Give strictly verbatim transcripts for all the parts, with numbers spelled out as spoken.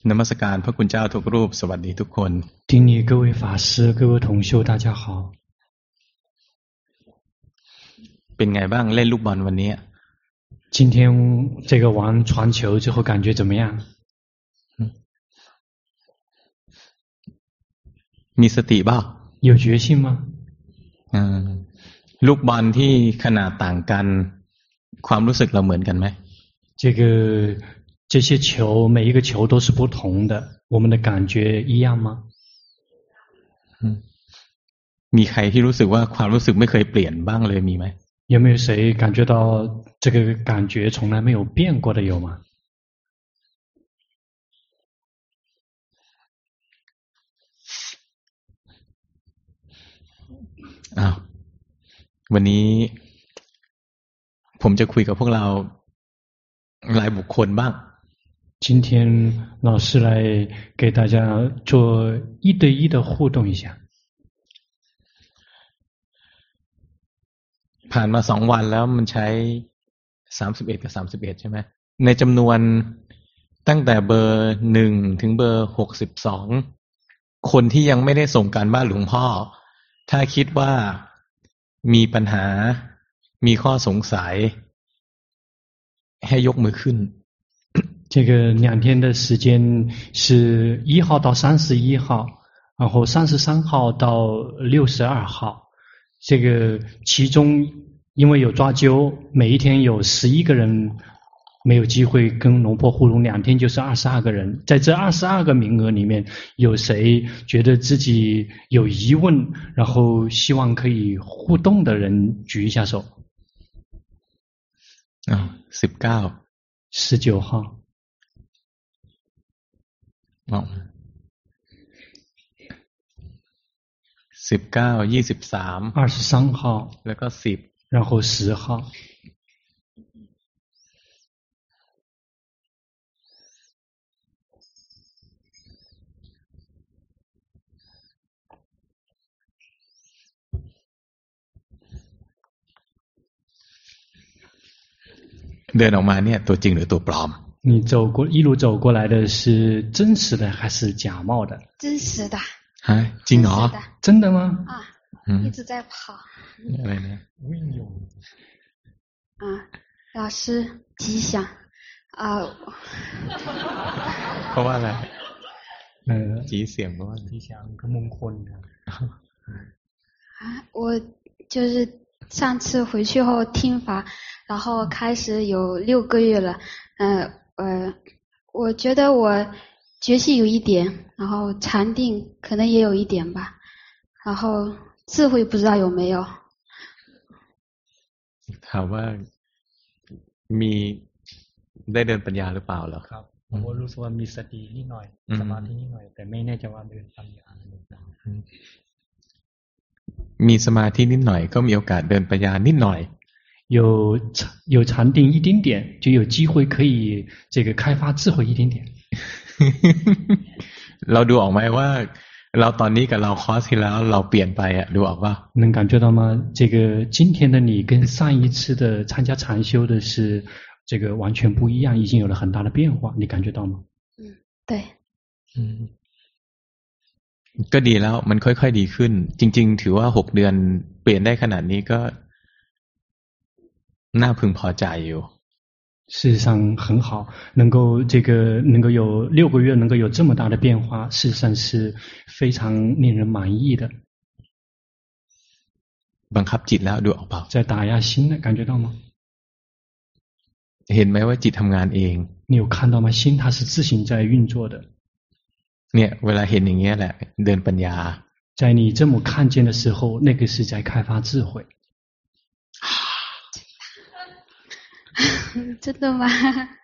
นมัสการพระคุณเจ้าทุกรูปสวัสดีทุกคน顶礼各位法师各位同修大家好เป็นไงบ้างเล่นลูกบอลวันนี้今天这个玩传球之后感觉怎么样มีสติบ้าง有决心吗อืมลูกบอลที่ขนาดต่างกันความรู้สึกเราเหมือนกันไหม这个这些球每一个球都是不同的我们的感觉一样吗มีใครที่รู้สึกว่าความรู้สึกไม่เคยเปลี่ยนบ้างเลยมีไหม有没有谁感觉到这个感觉从来没有变过的有吗อ้าววันนี้ผมจะคุยกับพวกเรารายบุคคลบ้าง今天老师来给大家做一对一的互动一下ผ่านมาสองวันแล้วมันใช้สามสิบเอ็ดกับสามสิบเอ็ดใช่ไหมในจำนวนตั้งแต่เบอร์หนึ่งถึงเบอร์หกสิบสองคนที่ยังไม่ได้ส่งการบ้านหลวงพ่อถ้าคิดว่ามีปัญหามีข้อสงสัยให้ยกมือขึ้น这个两天的时间是一号到三十一号，然后三十三号到六十二号。这个其中因为有抓阄，每一天有十一个人没有机会跟龙婆互动，两天就是二十二个人。在这二十二个名额里面，有谁觉得自己有疑问，然后希望可以互动的人举一下手。 啊，十九， 十九号。 อ๋อสิบเก้ายี่สิบสาม二十三号แล้วก็สิบ然后十号เดินออกมาเนี่ยตัวจริงหรือตัวปลอม你走过一路走过来的是真实的还是假冒的？ 真实的。 哎，真的啊？ 真的吗？ 啊， 嗯， 一直在跑。 อะไรนะวิ่งอยู่啊，老师吉祥啊。 เพราะว่าอะไรเออจีเสียงเพราะว่า吉祥跟มงคล啊，我就是上次回去后听法，然后开始有六个月了，呃呃，我觉得我觉性有一点，然后禅定可能也有一点吧，然后智慧不知道有没有。 ถามว่ามีได้เดินปัญญาหรือเปล่าหรอครับผมก็รู้สึกว่ามีสตินิดหน่อยสมาธินิดหน่อยแต่ไม่แน่ใจว่าเดินปัญญาหรือเปล่ามีสมาธินิดหน่อยก็มีโอกาสเดินปัญญานิดหน่อย有有禅定一丁点就有机会可以这个开发智慧一丁点เราดูออกไหมว่าเราตอนนี้กับเราคอร์สที่แล้วเราเปลี่ยนไปอ่ะดูออกป่ะ能感觉到吗这个今天的你跟上一次的参加禅修的是这个完全不一样已经有了很大的变化你感觉到吗嗯对嗯ก็ดีแล้วมันค่อยๆดีขึ้นจริงๆถือว่าหกเดือนเปลี่ยนได้ขนาดนี้ก็น่าพึงพอใจอยู่事实上很好能够这个能够有六个月能够有这么大的变化事实上是非常令人满意的บังคับจิตแล้วดูออกเปล่า在打压心的感觉到吗เห็นไหมว่าจิตทำงานเอง你有看到吗心它是自行在运作的เนี่ยเวลาเห็นอย่างเงี้ยแหละเดินปัญญา在你这么看见的时候那个是在开发智慧真的吗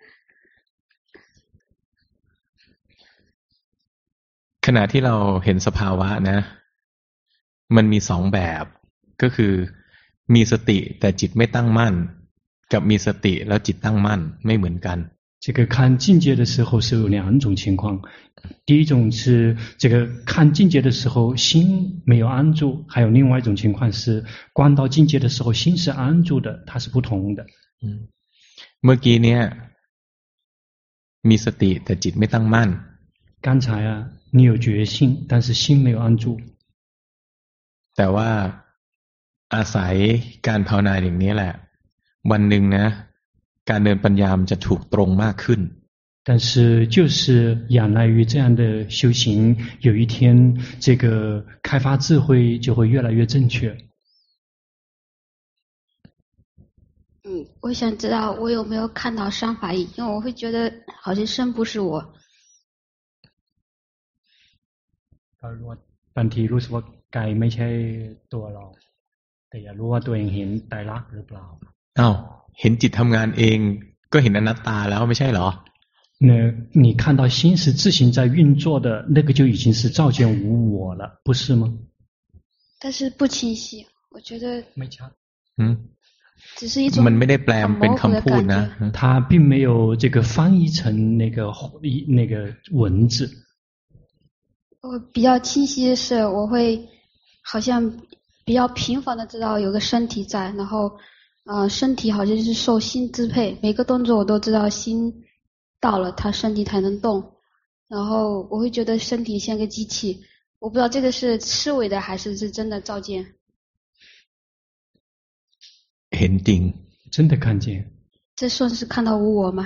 ขณะที่เราเห็นสภาวะนะมันมีสองแบบก็คือมีสติแต่จิตไม่ตั้งมั่นกับมีสติแล้วจิตตั้งมั่นไม่เหมือนกัน这个看境界的时候是有两种情况第一种是这个看境界的时候心没有安住还有另外一种情况是观到境界的时候心是安住的它是不同的เมื่อกี้เนี่ยมีสติแต่จิตไม่ตั้งมั่น刚才啊，你有觉性，但是心没有安住。 แต่ว่าอาศัยการภาวนาอย่างนี้แหละวันหนึ่งนะการเดินปัญญามันจะถูกตรงมากขึ้น但是就是仰赖于这样的修行，有一天这个开发智慧就会越来越正确。 嗯，我想知道我有没有看到三法印，因为我会觉得好像身不是我。 บางทีรู้สึกว่ากายไม่ใช่ตัวเราแต่อยากรู้ว่าตัวเองเห็นไตรลักษณ์หรือเปล่าอ้าวเห็นจิตทำงานเองก็เห็นอนัตตาแล้วไม่ใช่เหรอ那你看到心是自行在运作的，那个就已经是照见无我了，不是吗？ 但是不清晰，我觉得没差。 嗯， 只是一种มันไม่ได้แปลเป็นคำพูดนะ它并没有这个翻译成那个那个文字。 我比较清晰的是，我会好像比较频繁的知道有个身体在，然后呃，身体好像是受心支配，每个动作我都知道心到了，他身体才能动。然后我会觉得身体像个机器，我不知道这个是思维的还是是真的照见。 เห็นจริง真的看见。 这算是看到无我吗？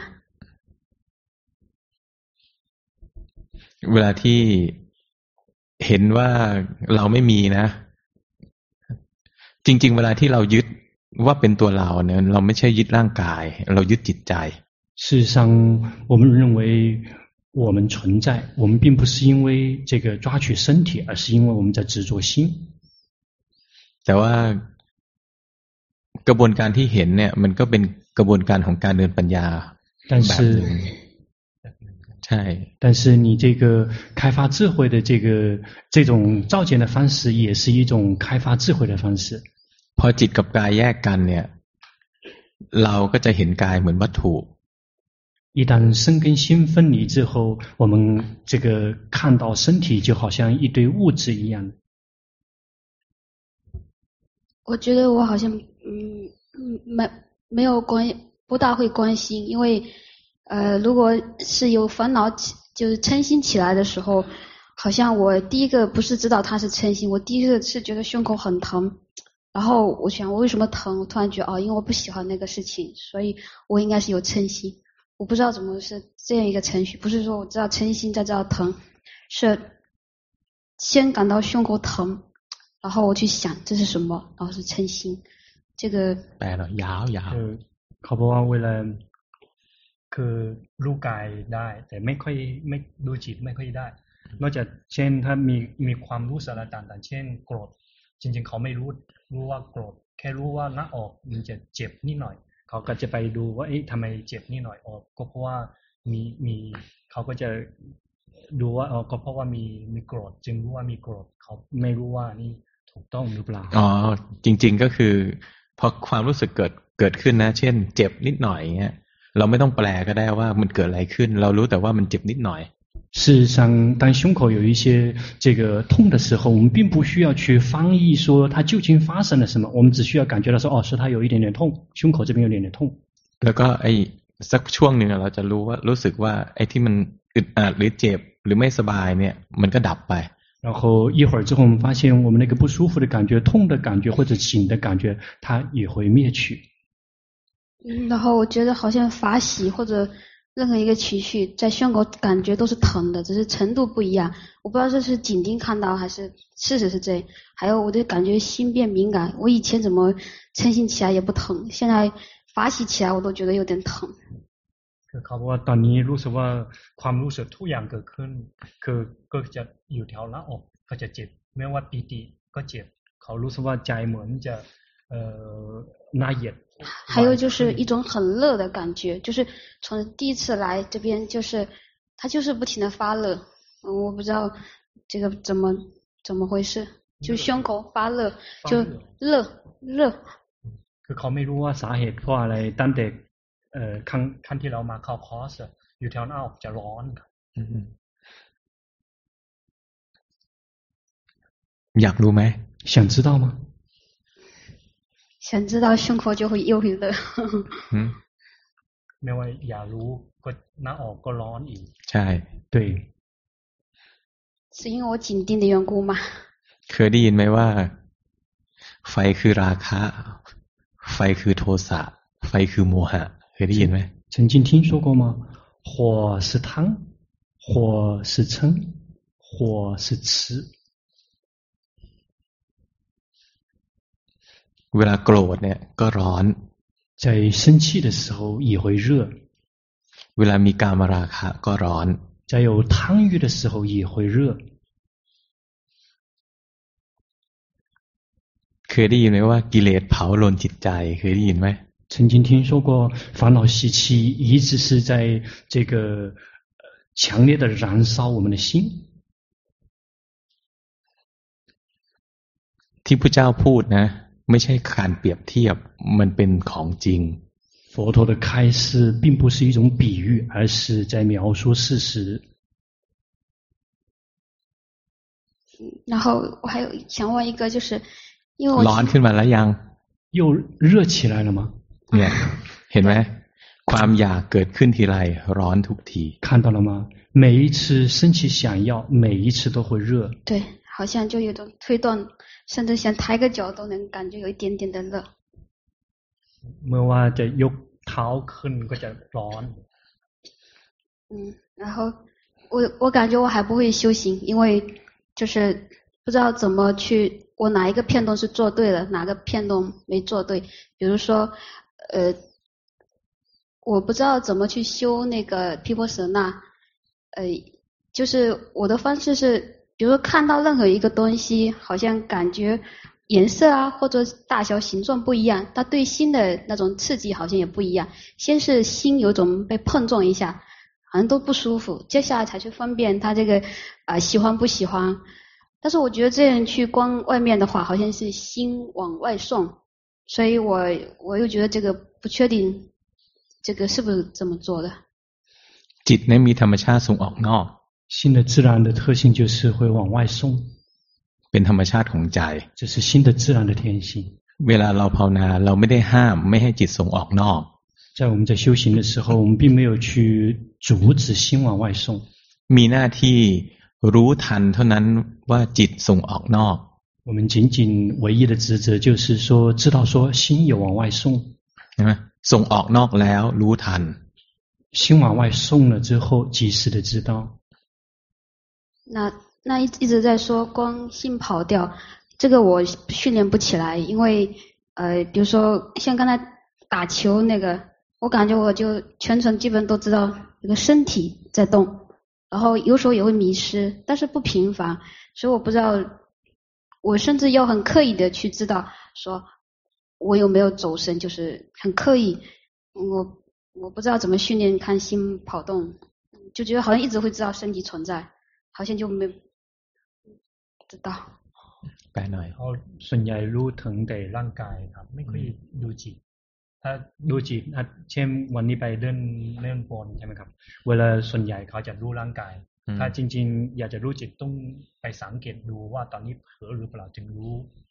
เวลาที่เห็นว่าเราไม่มีนะจริงๆเวลาที่เรายึดว่าเป็นตัวเราเนี่ยเราไม่ใช่ยึดร่างกายเรายึดจิตใจ事实上我们认为我们存在，我们并不是因为这个抓取身体，而是因为我们在执着心。 แต่ว่ากระบวนการที่เห็นเนี่ยมันก็เป็นกระบวนการของการเดินปัญญาแบบนึงใช่但是你这个开发智慧的这个这种照见的方式也是一种开发智慧的方式。 พอจิตกับกายแยกกันเนี่ยเราก็จะเห็นกายเหมือนวัตถุ一旦身跟心分离之后，我们这个看到身体就好像一堆物质一样。 我觉得我好像嗯没没有关不大会关心，因为呃如果是有烦恼起就是嗔心起来的时候，好像我第一个不是知道它是嗔心，我第一个是觉得胸口很疼，然后我想我为什么疼，我突然觉得哦，因为我不喜欢那个事情，所以我应该是有嗔心。我不知道怎么是这样一个程序，不是说我知道嗔心再知道疼，是先感到胸口疼，然后我去想这是什么，然后是嗔心。这个แปลแล้วยาวยาวเขาบอกว่าเวลาคือรู้กายได้แต่ไม่ค่อยไม่ดูจิตไม่ค่อยได้นอกจากเช่นถ้ามีมีความรู้สึกอะไรต่างๆเช่นโกรธจริงๆเขาไม่รู้รู้ว่าโกรธแค่รู้ว่าหน้าอกมันจะเจ็บนิดหน่อยเขาก็จะไปดูว่าเอ๊ะทำไมเจ็บนิดหน่อยอ๋อก็เพราะว่ามีมีเขาก็จะดูว่าอ๋อก็เพราะว่ามีมีโกรธจึงรู้ว่ามีโกรธเขาไม่รู้ว่านี่ถูกต้องหรือเปล่าอ๋อจริงๆก็คือพอความรู้สึกเกิดเกิดขึ้นนะเช่นเจ็บนิดหน่อยอย่างเงี้ยเราไม่ต้องแปลก็ได้ว่ามันเกิดอะไรขึ้นเรารู้แต่ว่ามันเจ็บนิดหน่อย事实上当胸口有一些这个痛的时候，我们并不需要去翻译说它究竟发生了什么，我们只需要感觉到说哦是它有一点点痛，胸口这边有点点痛。 แล้วก็ไอ้สักช่วงนึงเราจะรู้ว่ารู้สึกว่าไอ้ที่มันอึดอัดหรือเจ็บหรือไม่สบายเนี่ยมันก็ดับไป然后一会儿之后我们发现我们那个不舒服的感觉痛的感觉或者紧的感觉它也会灭去。 嗯，然后我觉得好像法喜或者任何一个情绪在胸口感觉都是疼的，只是程度不一样，我不知道这是紧盯看到还是事实是这样。还有我就感觉心变敏感，我以前怎么嗔心起来也不疼，现在法喜起来我都觉得有点疼。 คือเขาบอกว่าตอนนี้รู้สึกว่าความรู้สึกทุกอย่างเกิดขึ้นคือก็จะอยู่แถวหน้าอกก็จะเจ็บไม่ว่าปีติก็เจ็บเขารู้สึกว่าใจเหมือนจะเอ่อหน้าเหยียด还有就是一种很热的感觉，就是从第一次来这边就是它就是不停的发热，嗯，我不知道这个怎么怎么回事，就胸口发热就热热คือเขาไม่รู้ว่าสาเหตุเพราะอะไรตั้งแต่เอ่อครั้งครั้งที่เรามาเข้าคอร์สอยู่แถวหน้าอกจะร้อนอยากรู้ไหม想知道吗想知道胸口就会又会热ไม่ว่าอยากรู้ก็หน้าอกก็ร้อนอีกใช่对是因为我紧盯的缘故吗？ เคยได้ยินไหมว่าไฟคือราคะไฟคือโทสะไฟคือโมหะเคยได้ยินไหม曾经听说过吗？火是贪，火是嗔，火是痴。 เวลาโกรธเนี่ยก็ร้อน在生气的时候也会热。 เวลามีกามราคะก็ร้อน在有贪欲的时候也会热。 เคยได้ยินไหมว่ากิเลสเผาลนจิตใจเคยได้ยินไหม曾经听说过烦恼习气一直是在这个强烈的燃烧我们的心。 ที่พระเจ้าพูดนะไม่ใช่การเปรียบเทียบมันเป็นของจริง佛陀的开示并不是一种比喻，而是在描述事实。 然后我还有想问一个，就是因为我ร้อนขึ้นมาแล้วยัง又热起来了吗？ เนี่ยเห็นไหมความอยากเกิดขึ้นทีไรร้อนทุกที看到了吗？每一次升起想要，每一次都会热。 对，好像就有种推动，甚至想抬个脚都能感觉有一点点的热。 เมื่อว่าจะยกเท้าขึ้นก็จะร้อน嗯，然后我我感觉我还不会修行，因为就是不知道怎么去，我哪一个片段是做对了，哪个片段没做对。比如说，呃，我不知道怎么去修那个毗婆舍那，呃，就是我的方式是，比如说看到任何一个东西，好像感觉颜色啊或者大小形状不一样，它对心的那种刺激好像也不一样。先是心有种被碰撞一下，好像都不舒服，接下来才去分辨它这个啊、呃、喜欢不喜欢。但是我觉得这样去观外面的话，好像是心往外送，所以我我又觉得这个不确定，这个是不是这么做的？ จิตนั้นมีธรรมชาติส่งออกนอก心的自然的特性就是会往外送， เป็นธรรมชาติของใจ这是心的自然的天性。 เวลาเราภาวนาเราไม่ได้ห้ามไม่ให้จิตส่งออกนอก在我们在修行的时候，我们并没有去阻止心往外送， มีหน้าที่รู้ทันเท่านั้นว่าจิตส่งออกนอก我们仅仅唯一的职责就是说知道说心有往外送， ใช่ไหมส่งออกนอกแล้วรู้ทัน心往外送了之后及时的知道。 那那一一直在说光心跑掉，这个我训练不起来，因为呃，比如说像刚才打球那个，我感觉我就全程基本都知道这个身体在动，然后有时候也会迷失，但是不频繁，所以我不知道，我甚至要很刻意的去知道说我有没有走神，就是很刻意，我我不知道怎么训练看心跑动，就觉得好像一直会知道身体存在，好像就没知道。 แปลหน่อยเขาส่วนใหญ่รู้ถึงแต่ร่างกายครับไม่ค่อยดูจิตถ้าดูจิตเช่นวันนี้ไปเล่นเล่นบอลใช่ไหมครับเวลาส่วนใหญ่เขาจะรู้ร่างกายถ้าจริงๆอยากจะรู้จิตต้องไปสังเกตดูว่าตอนนี้เผลอหรือเปล่าจึงรู้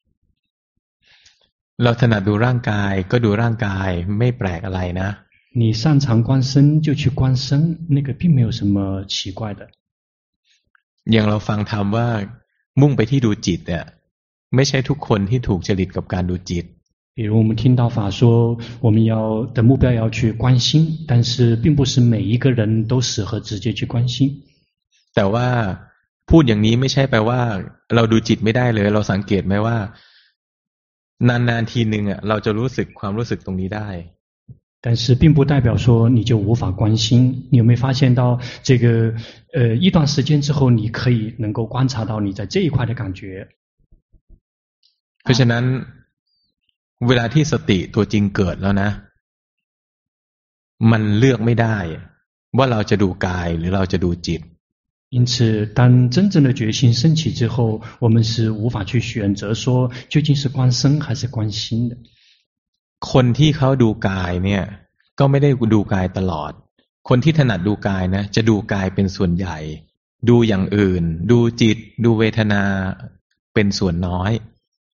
เราถนัดดูร่างกายก็ดูร่างกายไม่แปลกอะไรนะ你擅长观身就去观身，那个并没有什么奇怪的。 อย่างเราฟังธรรมว่ามุ่งไปที่ดูจิตเนี่ยไม่ใช่ทุกคนที่ถูกจริตกับการดูจิต比如我们听到法说我们要的目标要去观心，但是并不是每一个人都适合直接去观心。 แต่ว่าพูดอย่างนี้ไม่ใช่แปลว่าเราดูจิตไม่ได้เลยเราสังเกตไหมว่านานๆทีนึงอ่ะเราจะรู้สึกความรู้สึกตรงนี้ได้但是并不代表说你就无法观心，你有没有发现到这个呃一段时间之后你可以能够观察到你在这一块的感觉。 เพราะฉะนั้นเวลาที่สติตัวจริงเกิดแล้วนะมันเลือกไม่ได้ว่าเราจะดูกายหรือเราจะดูจิต因此当真正的决心升起之后，我们是无法去选择说究竟是观身还是观心的。 คนที่เขาดูกายเนี่ยก็ไม่ได้ดูกายตลอดคนที่ถนัดดูกายนะจะดูกายเป็นส่วนใหญ่ดูอย่างอื่นดูจิตดูเวทนาเป็นส่วนน้อย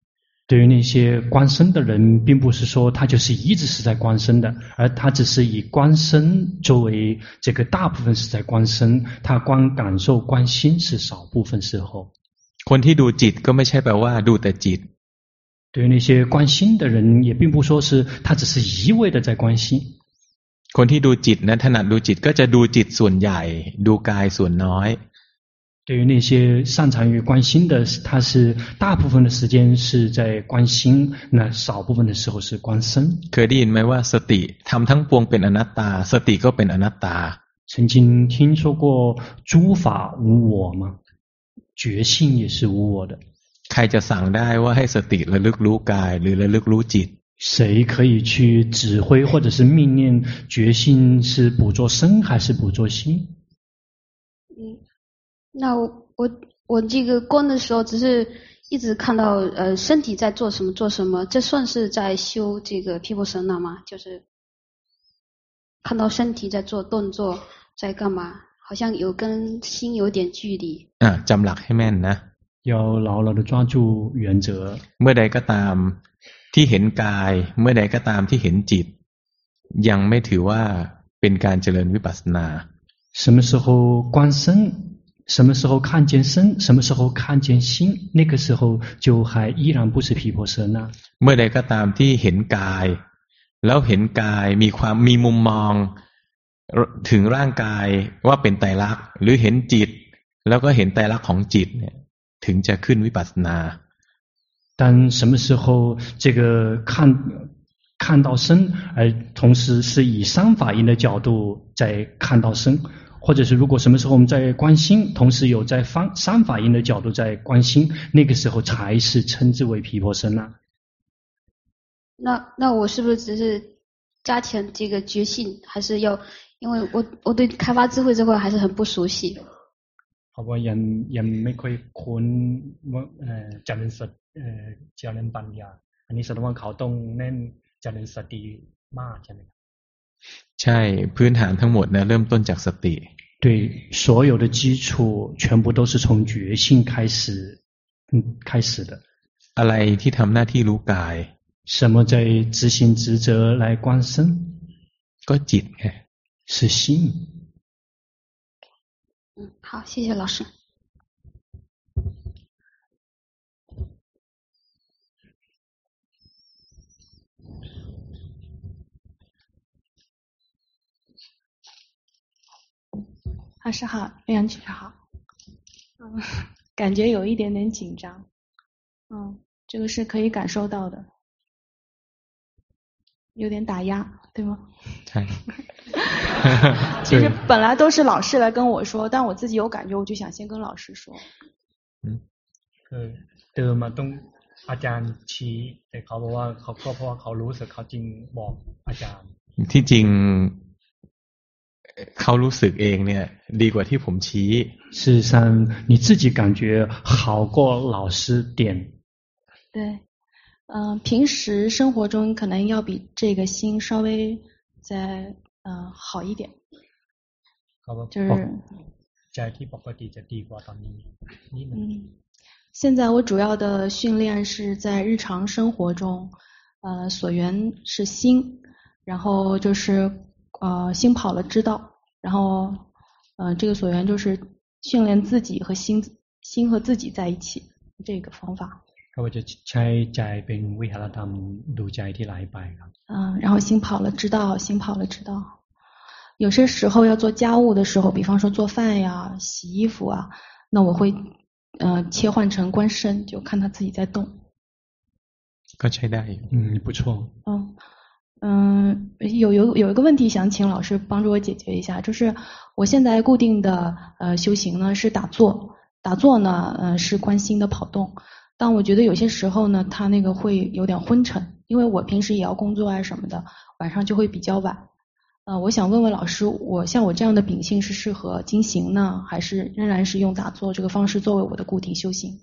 对于那些观身的人，并不是说他就是一直是在观身的，而他只是以观身作为这个大部分是在观身，他观感受观心是少部分时候。 คนที่ดูจิตก็ไม่ใช่แปลว่าดูแต่จิต。 对于那些观心的人，也并不说是他只是一味的在观心。 คนที่ดูจิตนะถนัดดูจิตก็จะดูจิตส่วนใหญ่ดูกายส่วนน้อย对于那些擅长于观心的，他是大部分的时间是在观心，那少部分的时候是观身。 เคยได้ยินไหมว่าสติทำทั้งปวงเป็นอนัตตาสติก็เป็นอนัตตา曾经听说过诸法无我吗？觉性也是无我的。 ใครจะสั่งได้ว่าให้สติระลึกรู้กายหรือระลึกรู้จิต谁可以去指挥或者是命令觉性是捕捉身还是捕捉心？ 嗯，那我我我这个观的时候，只是一直看到呃身体在做什么做什么，这算是在修这个毗婆舍那吗？就是看到身体在做动作，在干嘛？好像有跟心有点距离。 อ่ะจำหลักให้แม่นนะ要牢牢的抓住原则。 เมื่อใดก็ตามที่เห็นกายเมื่อใดก็ตามที่เห็นจิตยังไม่ถือว่าเป็นการเจริญวิปัสสนา什么时候观身，什么时候看见身，什么时候看见心，那个时候就还依然不是毗婆舍那。 เมื่อใดก็ตามที่เห็นกายแล้วเห็นกายมีความมีมุมมองถึงร่างกายว่าเป็นไตรลักษณ์หรือเห็นจิตแล้วก็เห็นไตรลักษณ์ของจิตเนี่ยถึงจะขึ้นวิปัสสนา但什么时候这个看看到身，而同时是以三法印的角度在看到身，或者是如果什么时候我们在观心，同时有在三三法印的角度在观心，那个时候才是称之为毗婆舍那。 那那我是不是只是加强这个觉性，还是要？因为我我对开发智慧这块还是很不熟悉。 เพราะว่ายังยังไม่ค่อยคุ้นว่าเอ่อเจริญสติเอ่อเจริญปัญญาอันนี้แสดงว่าเขาต้องเน้นเจริญสติมากใช่ไหมใช่พื้นฐานทั้งหมดนะเริ่มต้นจากสติ对所有的基础全部都是从觉性开始嗯开始的อะไรที่ทำหน้าที่รู้กาย什么在执行职责来观身ก็จิตไง是心。 嗯，好，谢谢老师。 老师好，刘洋居士好。嗯，感觉有一点点紧张。嗯，这个是可以感受到的，有点打压，对吗？ 对。 其实本来都是老师来跟我说，但我自己有感觉，我就想先跟老师说。 嗯，คือเดิมมาต้องอาจารย์ชี้แต่เขาบอกว่าเขาก็เพราะว่าเขารู้สึกเขาจริงบอกอาจารย์ที่จริงเขารู้สึกเองเนี่ยดีกว่าที่ผมชี้事实上你自己感觉好过老师点对嗯、呃，平时生活中可能要比这个心稍微再呃好一点就是ใจที่ปกติจะดีกว่าตอนนี้นิดนึง嗯现在我主要的训练是在日常生活中呃所缘是心然后就是呃心跑了知道然后呃这个所缘就是训练自己和心心和自己在一起这个方法เขาจะใช้ใจเป็นวิหารธรรมดูใจที่ไหลไปครับ嗯然后心跑了知道心跑了知道有些时候要做家务的时候比方说做饭呀洗衣服啊那我会呃切换成观身就看他自己在动ก็ใช้ได้嗯不错嗯嗯有有有一个问题想请老师帮助我解决一下就是我现在固定的呃修行呢是打坐打坐呢呃是观心的跑动但我觉得有些时候呢它那个会有点昏沉因为我平时也要工作啊什么的晚上就会比较晚呃我想问问老师我像我这样的秉性是适合经行呢还是仍然是用打坐这个方式作为我的固定修行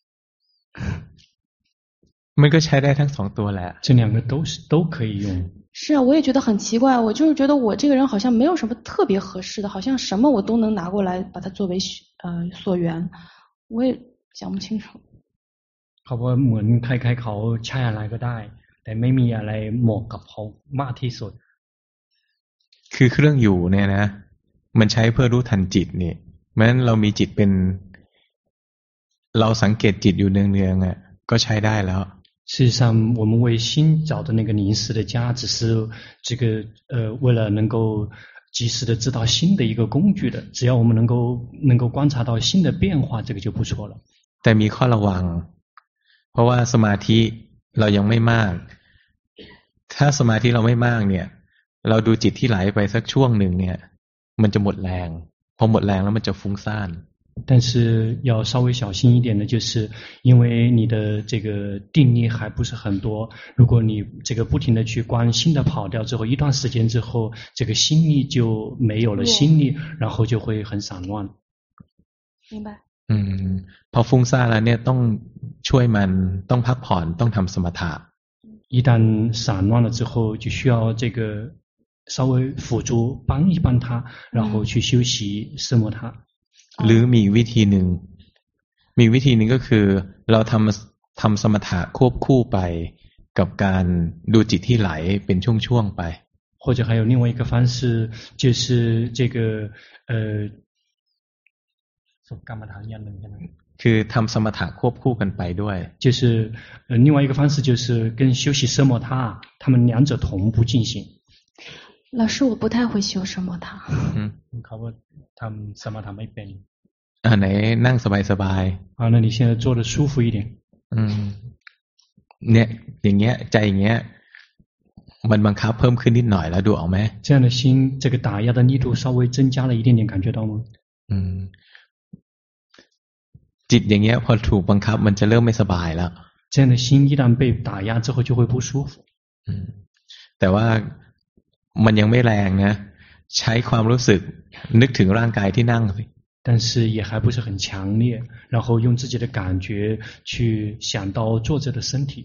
มันก็ใช้ได้ทั้งสองตัวแหละ这两个都是都可以用是啊我也觉得很奇怪我就是觉得我这个人好像没有什么特别合适的好像什么我都能拿过来把它作为呃所缘我也想不清楚เขาว่าเหมือนใครๆเขาใช้อะไรก็ได้แต่ไม่มีอะไรเหมาะกับเขามากที่สุดคือเครื่องอยู่เนี่ยนะมันใช้เพื่อรู้ทันจิตนี่เพราะฉะนั้นเรามีจิตเป็นเราสังเกตจิตอยู่เนืองๆอ่ะก็ใช้ได้แล้ว事实上我们为心找的那个临时的家只是这个呃为了能够及时的知道心的一个工具的只要我们能够能够观察到心的变化这个就不错了แต่มีข้อระวังเพราะว่าสมาธิเรายังไม่มากถ้าสมาธิเราไม่มากเนี่ยเราดูจิตที่ไหลไปสักช่วงหนึ่งเนี่ยมันจะหมดแรงพอหมดแรงแล้วมันจะฟุ้งซ่าน但是要稍微小心一点的就是因为你的这个定力还不是很多如果你这个不停的去观心的跑掉之后一段时间之后这个心力就没有了心力然后就会很散乱明白อืมพอฟุ้งซ่านแล้วเนี่ยต้องช่วยมันต้องพักผ่อนต้องทำสมถะ一旦散乱了之后就需要这个稍微辅助帮一帮他然后去休息奢摩他หรือมีวิธีหนึ่งมีวิธีหนึ่งก็คือเราทำทำสมถะควบคู่ไปกับการดูจิตที่ไหลเป็นช่วงๆไป或者还有另外一个方式就是这个呃กรรมฐานอย่างหนึ่งใช่ไหมคือทำสมถะควบคู่กันไปด้วย就是呃另外一个方式就是跟休息奢摩他他们两者同步进行老师我不太会修奢摩他เขาว่าทำสมถะไม่เป็นอ่าไหนนั่งสบายๆ啊那你现在坐的舒服一点อืมเนี่ยอย่างเงี้ยใจอย่างเงี้ยมันบังคับเพิ่มขึ้นนิดหน่อยแล้วดูออกไหม这样的心这个打压的力度稍微增加了一点点感觉到吗อืมจิตอย่างเงี้ยพอถูกบังคับมันจะเริ่มไม่สบายแล้ว这样的心一旦被打压之后就会不舒服อืมแต่ว่ามันยังไม่แรงนะใช้ความรู้สึกนึกถึงร่างกายที่นั่งสิ但是也还不是很强烈然后用自己的感觉去想到坐着的身体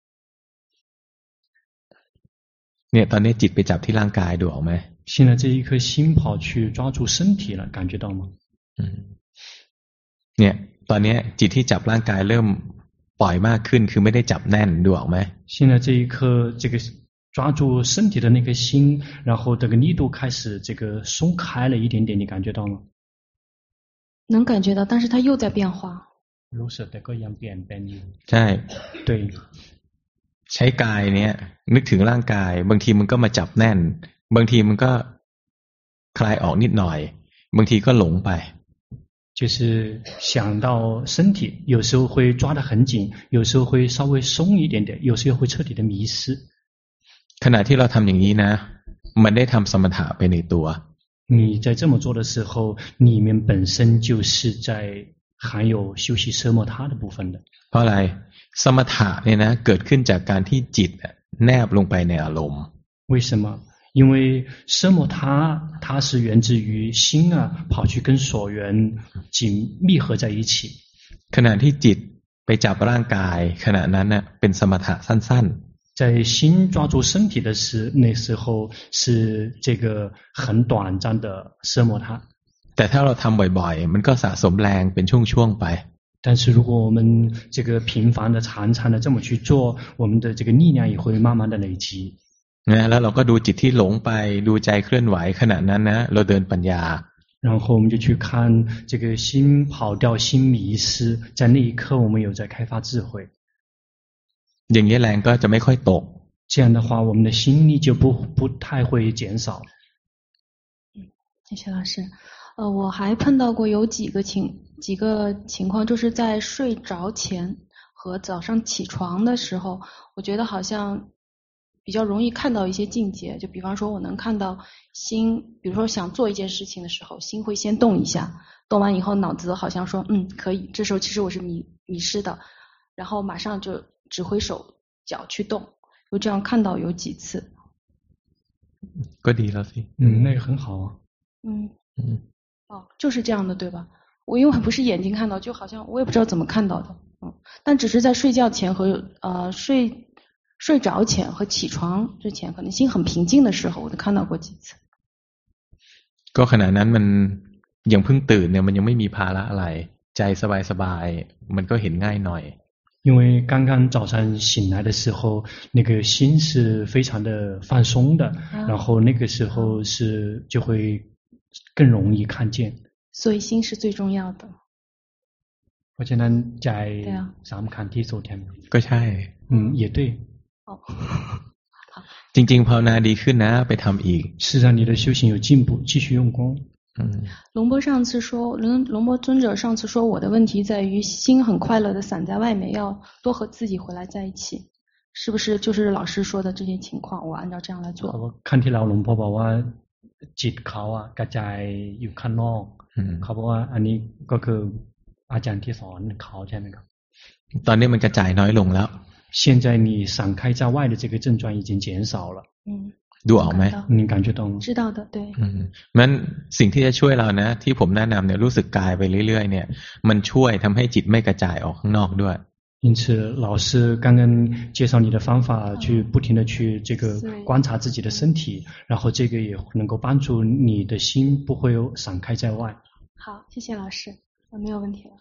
เนี่ยตอนนี้จิตไปจับที่ร่างกายดูออกไหม现在这一颗心跑去抓住身体了感觉到吗อืมเนี่ยตอนนี้จิตที่จับร่างกายเริ่มปล่อยมากขึ้นคือไม่ได้จับแน่นดูออกไหม现在这一颗这个抓住身体的那颗心然后这个力度开始这个松开了一点点你感觉到吗能感觉到但是它又在变化รู้สึกแต่ก็ยังเปลี่ยนเป็นอยู่ใช่对ใช้กายเนี่ยนึกถึงร่างกายบางทีมันก็มาจับแน่นบางทีมันก็คลายออกนิดหน่อยบางทีก็หลงไป就是想到身体有时候会抓得很紧有时候会稍微松一点点有时候会彻底的迷失ขณะที่เราทำอย่างนี้นะมันได้ทำสมถะไปในตัว你在这么做的时候里面本身就是在含有休息奢摩他的部分的เพราะอะไรสมถะเนี่ยนะเกิดขึ้นจากการที่จิตแนบลงไปในอารมณ์为什么因为奢摩他它是源自于心啊跑去跟所缘紧密合在一起ขณะที่จิตไปจับร่างกายขณะนั้นน่ะเป็นสมถะสั้น在心抓住身体的时那时候是这个很短暂的奢摩他แต่ถ้าเราทำบ่อยๆมันก็สะสมแรงเป็นช่วงๆไป但是如果我们这个频繁的常常的这么去做我们的这个力量也会慢慢的累积นะแล้วเราก็ดูจิตที่หลงไปดูใจเคลื่อนไหวขณะนั้นนะเราเดินปัญญา然后我们就去看这个心跑掉心迷失在那一刻我们有在开发智慧อย่างนี้แรงก็จะไม่ค่อยตก这样的话我们的心力就不不太会减少谢谢老师呃我还碰到过有几个情几个情况就是在睡着前和早上起床的时候我觉得好像比较容易看到一些境界就比方说我能看到心比如说想做一件事情的时候心会先动一下动完以后脑子好像说嗯可以这时候其实我是迷迷失的然后马上就指挥手脚去动就这样看到有几次ก็ดีแล้วสิ嗯那个很好啊嗯嗯哦就是这样的对吧我因为不是眼睛看到就好像我也不知道怎么看到的嗯但只是在睡觉前和呃睡睡着前和起床之前可能心很平静的时候我都看到过几次ก็ขณะนั้นมันยังเพิ่งตื่นเนี่ยมันยังไม่มีภาระอะไรใจสบายๆมันก็เห็นง่ายหน่อย因为刚刚早上醒来的时候，那个心是非常的放松的， 啊、 然后那个时候是就会更容易看见。 所以心是最重要的。 เพราะฉะนั้นใจสำคัญที่สุดแทนก็ใช่嗯也对哦จริงๆภาวนาดีขึ้นนะไปทำอีก是让你的修行有进步继续用功龙波上次说龙龙波尊者上次说我的问题在于心很快乐的散在外面，要多和自己回来在一起，是不是就是老师说的这些情况，我按照这样来做。 ขั้นที่เราหลวงพ่อบอกว่าจิตเขาอ่ะกระจายอยู่ข้างนอกเขาบอกว่าอันนี้ก็คืออาจารย์ที่สอนเขาใช่ไหมครับตอนนี้มันกระจายน้อยลงแล้ว现在你散开在外的这个症状已经减少了嗯ดูออกไหม你感觉到吗知道的对งั้นสิ่งที่จะช่วยเรานะที่ผมแนะนำเนี่ยรู้สึกกายไปเรื่อยๆเนี่ยมันช่วยทำให้จิตไม่กระจายออกข้างนอกด้วย因此老师刚刚介绍你的方法去不停的去这个观察自己的身体然后这个也能够帮助你的心不会散开在外好谢谢老师我没有问题了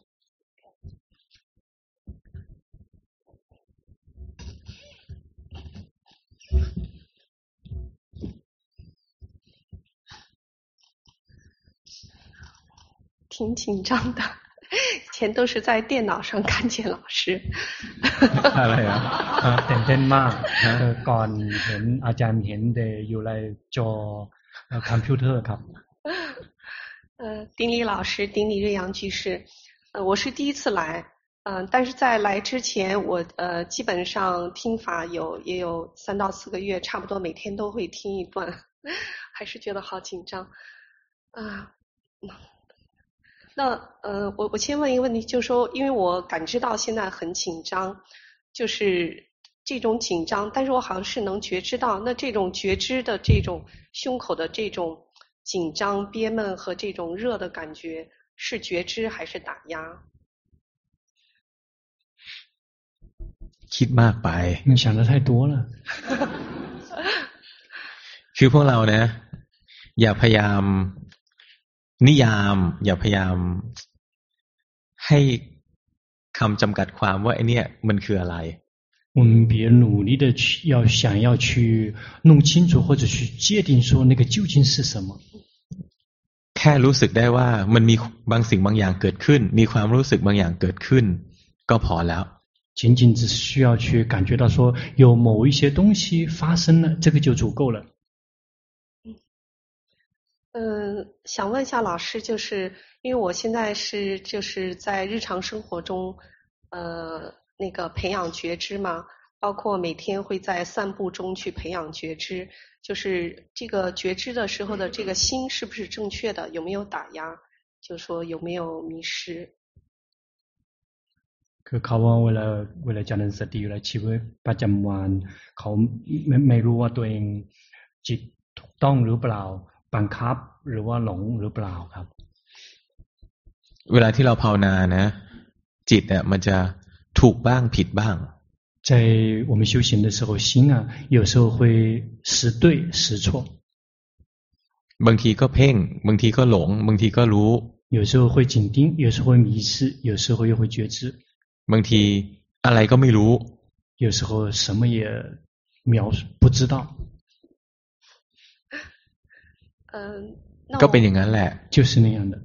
挺紧张的以前都是在电脑上看见老师อะไรอ่ะตื่นเต้นมากก่อนเห็นอาจารย์เห็นแต่อยู่ในจอคอมพิวเตอร์ครับ呃丁力老师丁力瑞阳居士呃我是第一次来嗯、呃，但是在来之前我呃基本上听法有也有三到四个月差不多每天都会听一段还是觉得好紧张啊那呃，我我先问一个问题，就是说，因为我感知到现在很紧张，就是这种紧张，但是我好像是能觉知到，那这种觉知的这种胸口的这种紧张、憋闷和这种热的感觉，是觉知还是打压？ คิดมากไป你想的太多了คือพวกเรานะอย่าพยายามนิยามอย่าพยายามให้คำจำกัดความว่าไอ้เนี่ยมันคืออะไร我们别努力的去要想要去弄清楚或者去界定说那个究竟是什么แค่รู้สึกได้ว่ามันมีบางสิ่งบางอย่างเกิดขึ้นมีความรู้สึกบางอย่างเกิดขึ้นก็พอแล้ว仅仅只需要去感觉到说有某一些东西发生了这个就足够了嗯，想问一下老师，就是因为我现在是就是在日常生活中，呃，那个培养觉知嘛，包括每天会在散步中去培养觉知，就是这个觉知的时候的这个心是不是正确的，有没有打压，就说有没有迷失。 คือเขาว่าเวลาเวลาเจริญสติอยู่ในชีวิตประจำวันเขาไม่ไม่รู้ว่าตัวเองจิตถูกต้องหรือเปล่าบังคับหรือว่าหลงหรือเปล่าครับเวลาที่เราภาวนานะจิตอ่ะมันจะถูกบ้างผิดบ้าง在我们修行的时候心啊有时候会时对时错บางทีก็เพ่งบางทีก็หลงบางทีก็รู้有时候会紧盯有时候会迷失有时候又会觉知บางทีอะไรก็ไม่รู้有时候什么也描述不知道嗯ก็เป็นอย่างนั้นแหละ就是那样的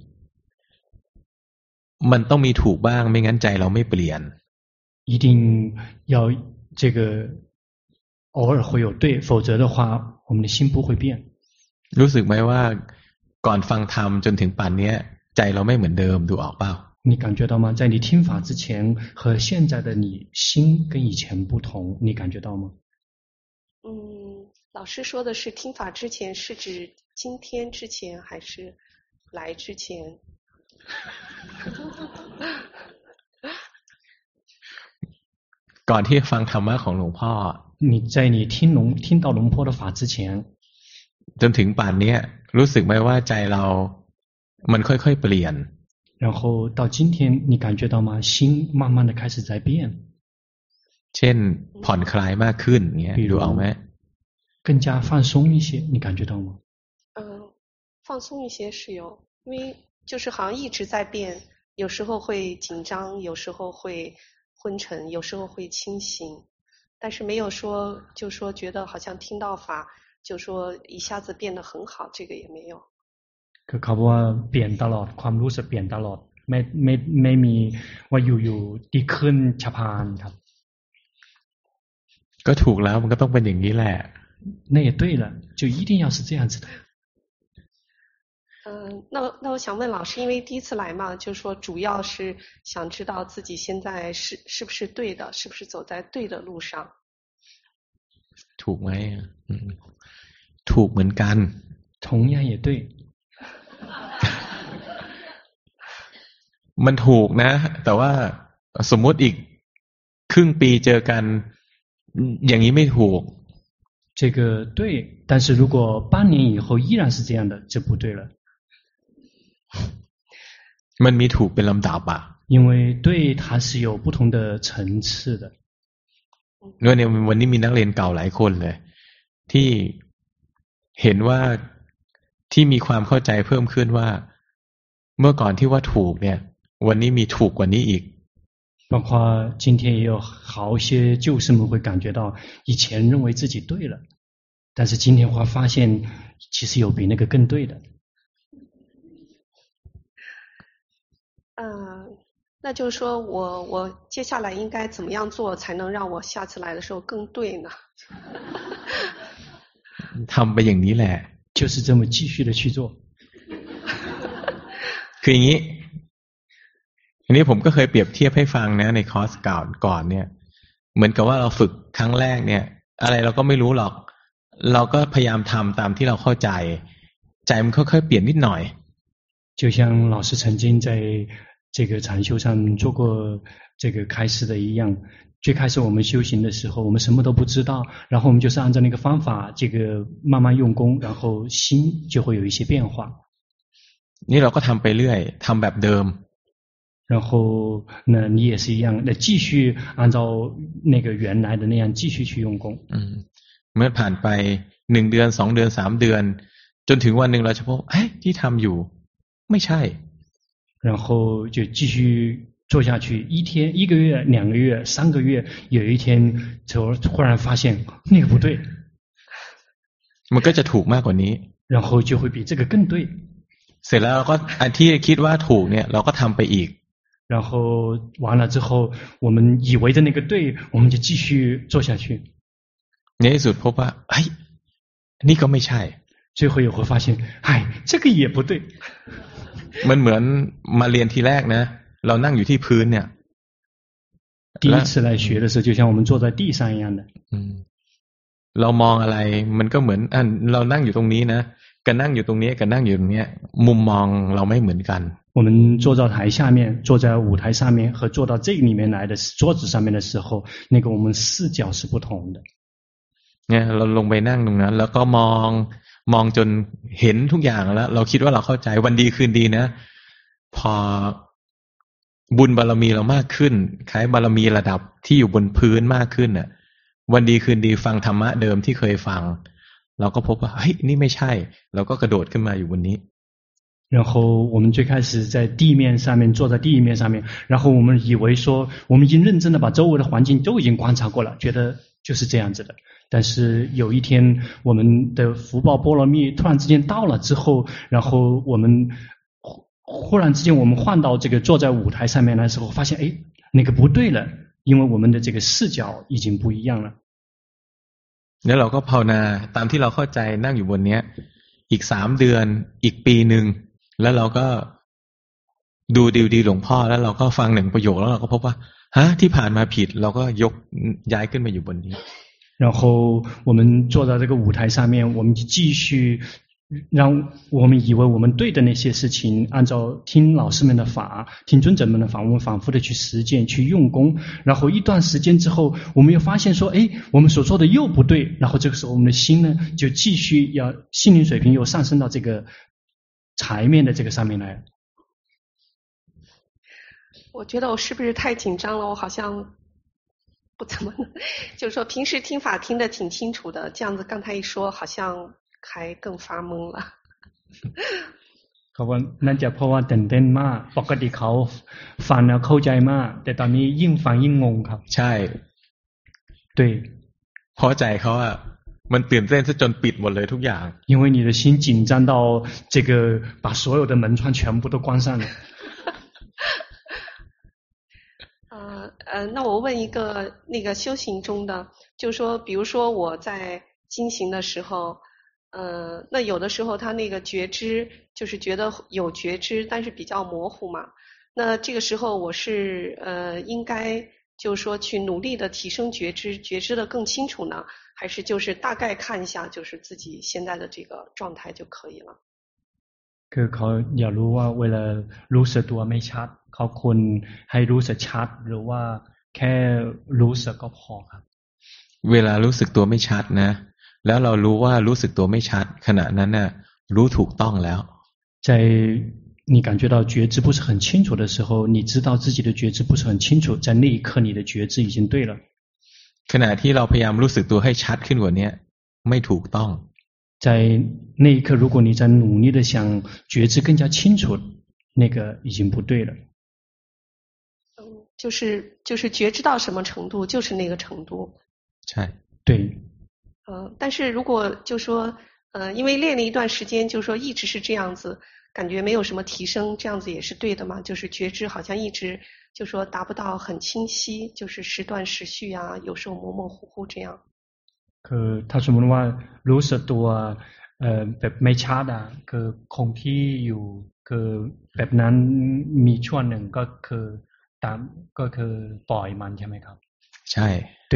มันต้องมีถูกบ้างไม่งั้นใจเราไม่เปลี่ยน一定要这个偶尔会有对否则的话我们的心不会变รู้สึกไหมว่าก่อนฟังธรรมจนถึงป่านนี้ใจเราไม่เหมือนเดิมดูออกเปล่า你感觉到吗在你听法之前和现在的你心跟以前不同你感觉到吗嗯老师说的是听法之前是指今天之前还是来之前ก่อนที่ฟังธรรมะของหลวงพ่อ你在你听龙听到龙坡的法之前จนถึงป่านนี้รู้สึกไหมว่าใจเรามันค่อยๆเปลี่ยน然后到今天你感觉到吗心慢慢的开始在变เช่นผ่อนคลายมากขึ้นเงี้ยดูเอาไหม更加放松一些你感觉到吗嗯放松一些是有因为就是好像一直在变有时候会紧张有时候会昏沉，有时候会清醒，但是没有说就说觉得好像听到法就说一下子变得很好，这个也没有。 คือเขาบอกว่าเปลี่ยนตลอดความรู้สึกเปลี่ยนตลอดไม่ไม่ไม่มีว่าอยู่ๆดีขึ้นฉับพลันครับก็ถูกแล้วมันก็ต้องเป็นอย่างนี้แหละ那也对了就一定要是这样子的嗯，那那我想问老师，因为第一次来嘛，就是说主要是想知道自己现在是是不是对的，是不是走在对的路上。 ถูกไหมถูกเหมือนกัน同样也对มันถูกนะแต่ว่าสมมติอีกครึ่งปีเจอกันอย่างนี้ไม่ถูก这个对但是如果半年以后依然是这样的这不对了มันมีถูกเป็นลำดับอ่ะ因为对它是有不同的层次的ด้วยเนี่ยวันนี้มีนักเรียนเก่าหลายคนเลยที่เห็นว่าที่มีความเข้าใจเพิ่มขึ้นว่าเมื่อก่อนที่ว่าถูกเนี่ยวันนี้มีถูกกว่านี้อีก包括今天也有好些旧师们会感觉到以前认为自己对了但是今天会发现其实有比那个更对的嗯，那就是说我我接下来应该怎么样做才能让我下次来的时候更对呢？ ทำไปอย่างนี้แหละ就是这么继续的去做คืออย่างนี้อันนี้ผมก็เคยเปรียบเทียบให้ฟังนะในคอร์สก่อนก่อนเนี่ยเหมือนกับว่าเราฝึกครั้งแรกเนี่ยอะไรเราก็ไม่รู้หรอกเราก็พยายามทำตามที่เราเข้าใจใจมันค่อยๆเปลี่ยนนิดหน่อย就像老师曾经在这个禅修上做过这个开示的一样最开始我们修行的时候我们什么都不知道然后我们就是按照那个方法这个慢慢用功然后心就会有一些变化นี่เราก็ทำไปเรื่อยทำแบบเดิม然后呢你也是一样那继续按照那个原来的那样继续去用功อืมเมื่อผ่านไปหนึ่งเดือนสองเดือนสามเดือนจนถึงวันหนึ่งเราจะพบเอ้ยที่ทำอยู่ไม่ใช่然后就继续做下去一天一个月两个月三个月有一天就忽然发现那个不对มันก็จะถูกมากกว่านี้然后就会比这个更对เสร็จแล้วเราก็อันที่คิดว่าถูกเนี่ยเราก็ทำไปอีก然后完了之后我们以为的那个对我们就继续做下去ในที่สุดพบว่าเฮ้ยนี่ก็ไม่ใช่最后也会发现哎这个也不对มันเหมือนมาเรียนทีแรกนะเรานั่งอยู่ที่พื้นเนี่ย第一次来学的时候就像我们坐在地上一样的เรามองอะไรมันก็เหมือนอันเรานั่งอยู่ตรงนี้นะกับนั่งอยู่ตรงนี้กับนั่งอยู่ตรงนี้มุมมองเราไม่เหมือนกัน我们坐到台下面坐在舞台上面和坐到这里面来的桌子上面的时候那个我们视角是不同的เนี่ยเราลงไปนั่งตรงนั้นแล้วก็มองมองจนเห็นทุกอย่างแล้วเราคิดว่าเราเข้าใจวันดีคืนดีนะพอบุญบารมีเรามากขึ้นคล้ายบารมีระดับที่อยู่บนพื้นมากขึ้นน่ะวันดีคืนดีฟังธรรมะเดิมที่เคยฟังเราก็พบว่าเฮ้ยนี่ไม่ใช่เราก็กระโดดขึ้นมาอยู่บนนี้然后我们最开始在地面上面坐在地面上面然后我们以为说我们已经认真的把周围的环境都已经观察过了觉得就是这样子的但是有一天我们的福报波罗蜜突然之间到了之后然后我们忽然之间我们换到这个坐在舞台上面的时候发现哎那个不对了因为我们的这个视角已经不一样了แล้วเราก็ภาวนาตามที่เราเข้าใจนั่งอยู่บนเนี้ยอีกสามเดือนอีกปีนึงแล้วเราก็ดูดีดีหลวงพ่อแล้วเราก็ฟังหนึ่งประโยคแล้วเราก็พบว่าฮะที่ผ่านมาผิดเราก็ยกย้ายขึ้นมาอยู่บนนี้然后我们坐在这个舞台上面我们就继续让我们以为我们对的那些事情按照听老师们的法听尊者们的法我们反复的去实践去用功然后一段时间之后我们又发现说哎我们所做的又不对然后这个时候我们的心呢就继续要心灵水平又上升到这个台面的这个上面来我觉得我是不是太紧张了我好像不怎么就是说平时听法听得挺清楚的这样子刚才一说好像还更发懵了เขาเขาว่านั่นจะเพราะว่าตื่นเต้นมากปกติเขาฟังแล้วเข้าใจมากแต่ตอนนี้ยิ่งฟังยิ่งงงครับใช่对เพราะใจเขาอะมันตื่นเต้นซะจนปิดหมดเลยทุกอย่าง因为你的心紧张到这个把所有的门窗全部都关上了呃呃，那我问一个那个修行中的，就是说，比如说我在进行的时候，呃，那有的时候他那个觉知就是觉得有觉知，但是比较模糊嘛。那这个时候我是呃应该就是说去努力的提升觉知，觉知的更清楚呢，还是就是大概看一下就是自己现在的这个状态就可以了？ คือเขาอยากรู้ว่าเวลารู้สึกตัวไม่ชัดเขาควรให้รู้สึกชัดหรือว่าแค่รู้สึกก็พอครับเวลารู้สึกตัวไม่ชัดนะแล้วเรารู้ว่ารู้สึกตัวไม่ชัดขณะนั้นน่ะรู้ถูกต้องแล้ว在你感觉到觉知不是很清楚的时候你知道自己的觉知不是很清楚在那一刻你的觉知已经对了ขณะที่เราพยายามรู้สึกตัวให้ชัดขึ้นกว่านี้ไม่ถูกต้อง在那一刻如果你在努力的想觉知更加清楚那个已经不对了嗯就是就是觉知到什么程度就是那个程度ใช่对呃但是如果就说呃因为练了一段时间就说一直是这样子感觉没有什么提升这样子也是对的嘛就是觉知好像一直就说达不到很清晰就是时断时续啊有时候模模糊糊这样คือถ้าสมมติว่ารู้สึกตัวเอ่อแบบไม่ชัดอ่ะคือคงที่อยู่คือแบบนั้นมีช่วงหนึ่งก็คือตามก็คือปล่อยมันใช่ไหมครับใช่对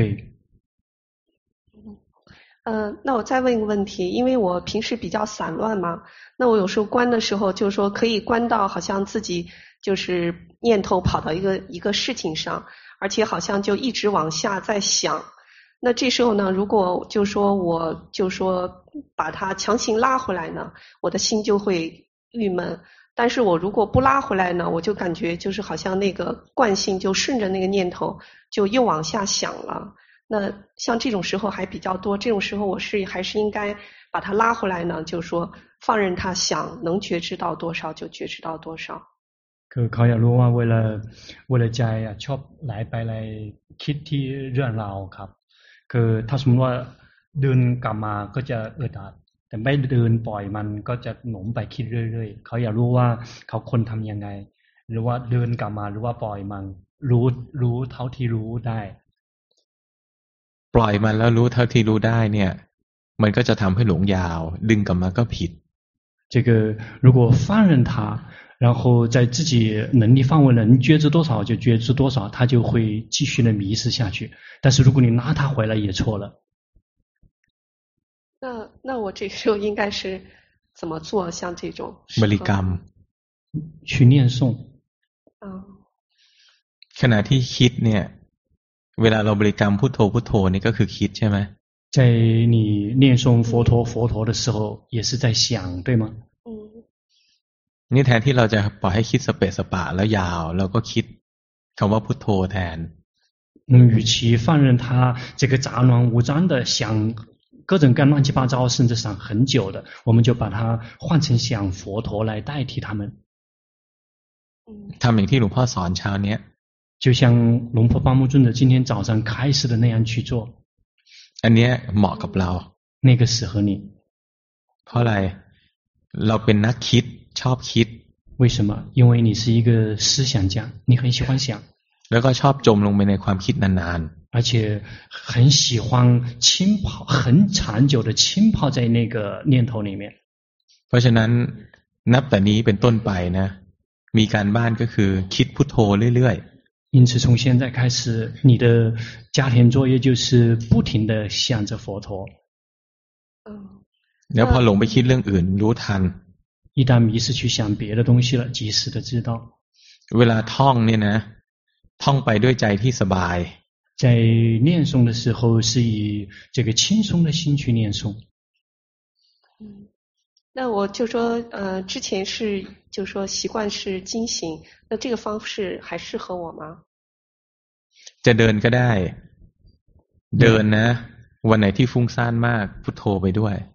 呃，那我再问一个问题，因为我平时比较散乱嘛，那我有时候关的时候，就是说可以关到好像自己就是念头跑到一个一个事情上，而且好像就一直往下在想。那这时候呢，如果就说我就说把它强行拉回来呢，我的心就会郁闷。但是我如果不拉回来呢，我就感觉就是好像那个惯性就顺着那个念头就又往下想了。那像这种时候还比较多，这种时候我是还是应该把它拉回来呢，就是说放任它想，能觉知到多少就觉知到多少。 คือเขาอยากรู้ว่าเวลาเวลาใจอ่ะชอบไหลไปไหลคิดที่เรื่องราวครับคือถ้าสมมติว่าเดินกลับมาก็จะอึดอัดแต่ไม่เดินปล่อยมันก็จะหนมไปคิดเรื่อยๆเขาอยากรู้ว่าเขาควรทำยังไงหรือว่าเดินกลับมาหรือว่าปล่อยมันรู้รู้เท่าที่รู้ได้ปล่อยมันแล้วรู้เท่าที่รู้ได้เนี่ยมันก็จะทำให้หลงยาวดึงกลับมาก็ผิด这个如果放任它然后在自己能力范围能觉知多少就觉知多少它就会继续的迷失下去但是如果你拉它回来也错了那那我这个时候应该是怎么做像这种บริกรรม去念诵嗯ขณะที่คิดเนี่ยเวลาเราบริกรรมพุทโธพุทโธนี่ก็คือคิดใช่ไหม在你念诵佛陀佛陀的时候也是在想对吗嗯นี่แทนที่เราจะปล่อยให้คิดสเปะสปะแล้วยาวเราก็คิดคำว่าพุทโธแทน嗯与其放任它这个杂乱无章的想各种各样乱七八糟甚至想很久的我们就把它换成想佛陀来代替他们ทำอย่างที่หลวงพ่อสอนเช้าเนี้ย就像龙婆巴木尊者今天早上开始的那样去做อันเนี้ยเหมาะกับเรา那个适合你เพราะอะไรเราเป็นนักคิดชอบคิด为什么因为你是一个思想家你很喜欢想แล้วก็ชอบจมลงไปในความคิดนานๆ而且很喜欢浸泡很长久的浸泡在那个念头里面เพราะฉะนั้นนับแต่นี้เป็นต้นไปนะมีการบ้านก็คือคิดพุทโธเรื่อยๆ因此从现在开始你的家庭作业就是不停的想着佛陀嗯แล้วพอหลงไปคิดเรื่องอื่นรู้ทัน一旦迷失去想别的东西了及时的知道เวลาท่องเนี่ยนะท่องไปด้วยใจที่สบาย在念诵的时候是以这个轻松的心去念诵嗯那我就说呃之前是就说习惯是精行那这个方式还适合我吗จะเดินก็ได้เดินนะวันไหนที่ฟุ้งซ่านมากพุทโธไปด้วย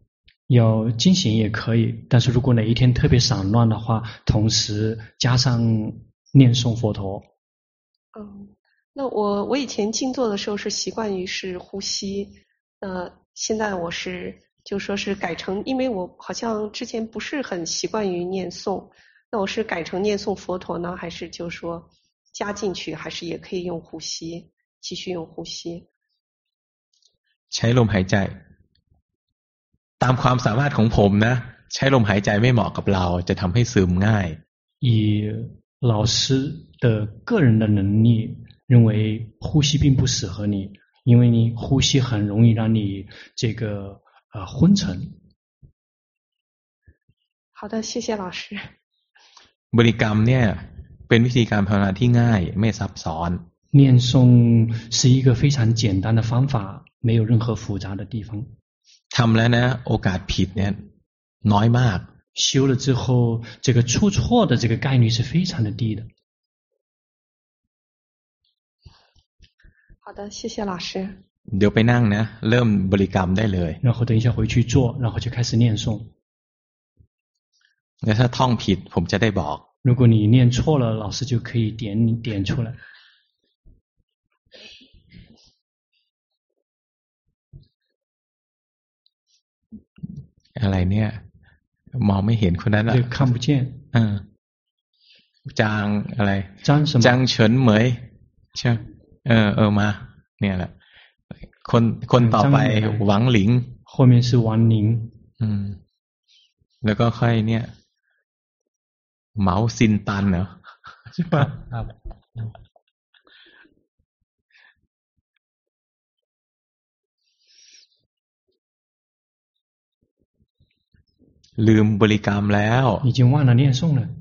要进行也可以，但是如果哪一天特别散乱的话，同时加上念诵佛陀。 嗯，那我我以前静坐的时候是习惯于是呼吸，呃，现在我是就说是改成，因为我好像之前不是很习惯于念诵，那我是改成念诵佛陀呢，还是就说加进去，还是也可以用呼吸，继续用呼吸？ ใช้ลมหายใจตามความสามารถของผมนะใช้ลมหายใจไม่เหมาะกับเราจะทำให้ซึมง่าย以老师的个人的能力认为呼吸并不适合你，因为你呼吸很容易让你这个呃昏沉。 好的，谢谢老师。 บริกรรมเนี่ยเป็นวิธีการภาวนาที่ง่ายไม่ซับซ้อน念诵是一个非常简单的方法，没有任何复杂的地方。 ทำแล้วนะโอกาสผิดเนี่ยน้อยมาก修了之后，这个出错的这个概率是非常的低的。 好的，谢谢老师。 เดี๋ยวไปนั่งนะเริ่มบริกรรมได้เลย然后等一下回去做，然后就开始念诵。 แล้วถ้าท่องผิดผมจะได้บอก如果你念错了，老师就可以点点出来。 อะไรเนี่ยมองไม่เห็นคนนั้นอ่ะ看不见เออจางอะไร张什么จางเฉินเหมยใช่เออเออมาเนี่ยแหละคนคนต่อไปหวังหลิง后面是王宁อืมแล้วก็ค่อยเนี่ยเหมาซินตันเหรอใช่ป่ะลืมบริกรรมแล้ว已经忘了念诵了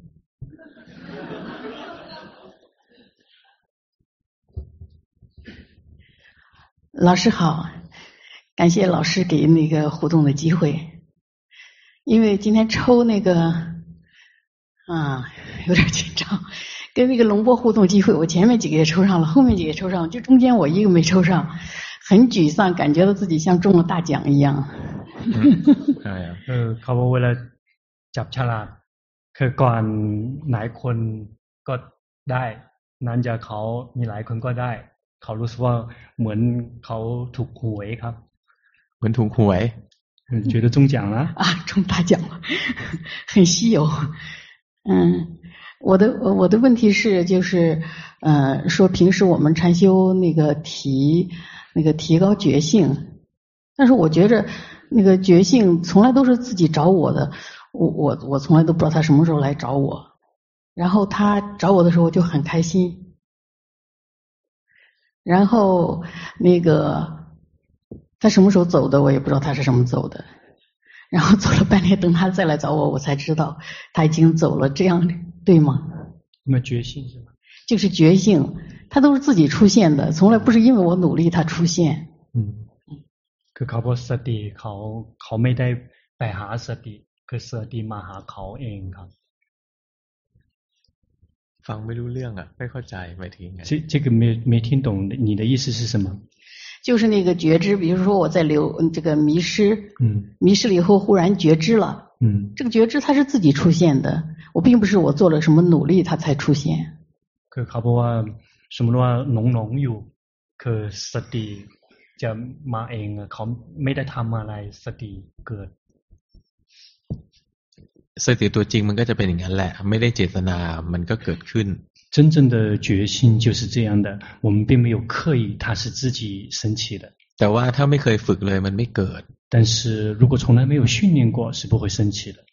老师好，感谢老师给那个互动的机会。因为今天抽那个啊有点紧张，跟那个龙波互动机会，我前面几个也抽上了，后面几个也抽上了，就中间我一个没抽上，很沮丧，感觉到自己像中了大奖一样。 เออเขาบอกเวลาจับฉลากคือก่อนหลายคนก็ได้นั้นจะเขามีหลายคนก็ได้เขารู้สึกว่าเหมือนเขาถูกหวยครับเหมือนถูกหวย觉得中奖了啊中大奖了很稀有嗯我的我的问题是就是呃说平时我们禅修那个提那个提高觉性，但是我觉着那个觉性从来都是自己找我的，我我我从来都不知道他什么时候来找我，然后他找我的时候就很开心，然后那个他什么时候走的我也不知道他是什么走的，然后走了半天等他再来找我我才知道他已经走了，这样对吗？ 那觉性是吧？ 就是觉性他都是自己出现的，从来不是因为我努力他出现。 嗯คือเขาบอกสติเขาเขาไม่ได้ไปหาสติคือสติมาหาเขาเองครับฟังไม่รู้เรื่องอ่ะไม่เข้าใจหมายถึงไง这这个没没听懂你的意思是什么？ 就是那个觉知，比如说我在流这个迷失， 嗯， 迷失了以后忽然觉知了， 嗯， 这个觉知它是自己出现的，我并不是我做了什么努力它才出现。 คือเขาบอกว่าสมมติว่าหลงหลงอยู่คือสติจะมาเองเขาไม่ได้ทำอะไรสติเกิดสติตัวจริงมันก็จะเป็นอย่างนั้นแหละไม่ได้เจตนามันก็เกิดขึ้น真正的觉性就是这样的，我们并没有刻意，它是自己升起的。 แต่ว่าถ้าไม่เคยฝึกเลยมันไม่เกิด但是如果从来没有训练过，是不会升起的。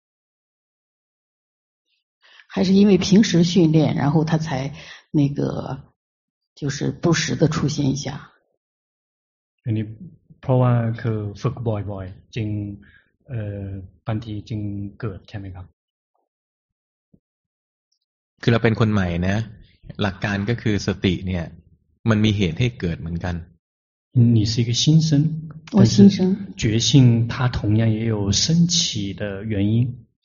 还是因为平时训练，然后它才那个就是不时的出现一下。 อันนี้เพราะว่าคือฝึกบ่อยๆจึงเอ่อบางทีจึงเกิดใช่ไหมครับคือเราเป็นคนใหม่นะหลักการก็คือสติเนี่ยมันมีเหตุให้เกิดเหมือนกัน你是一个新生我新生觉性它同样也有升起的原因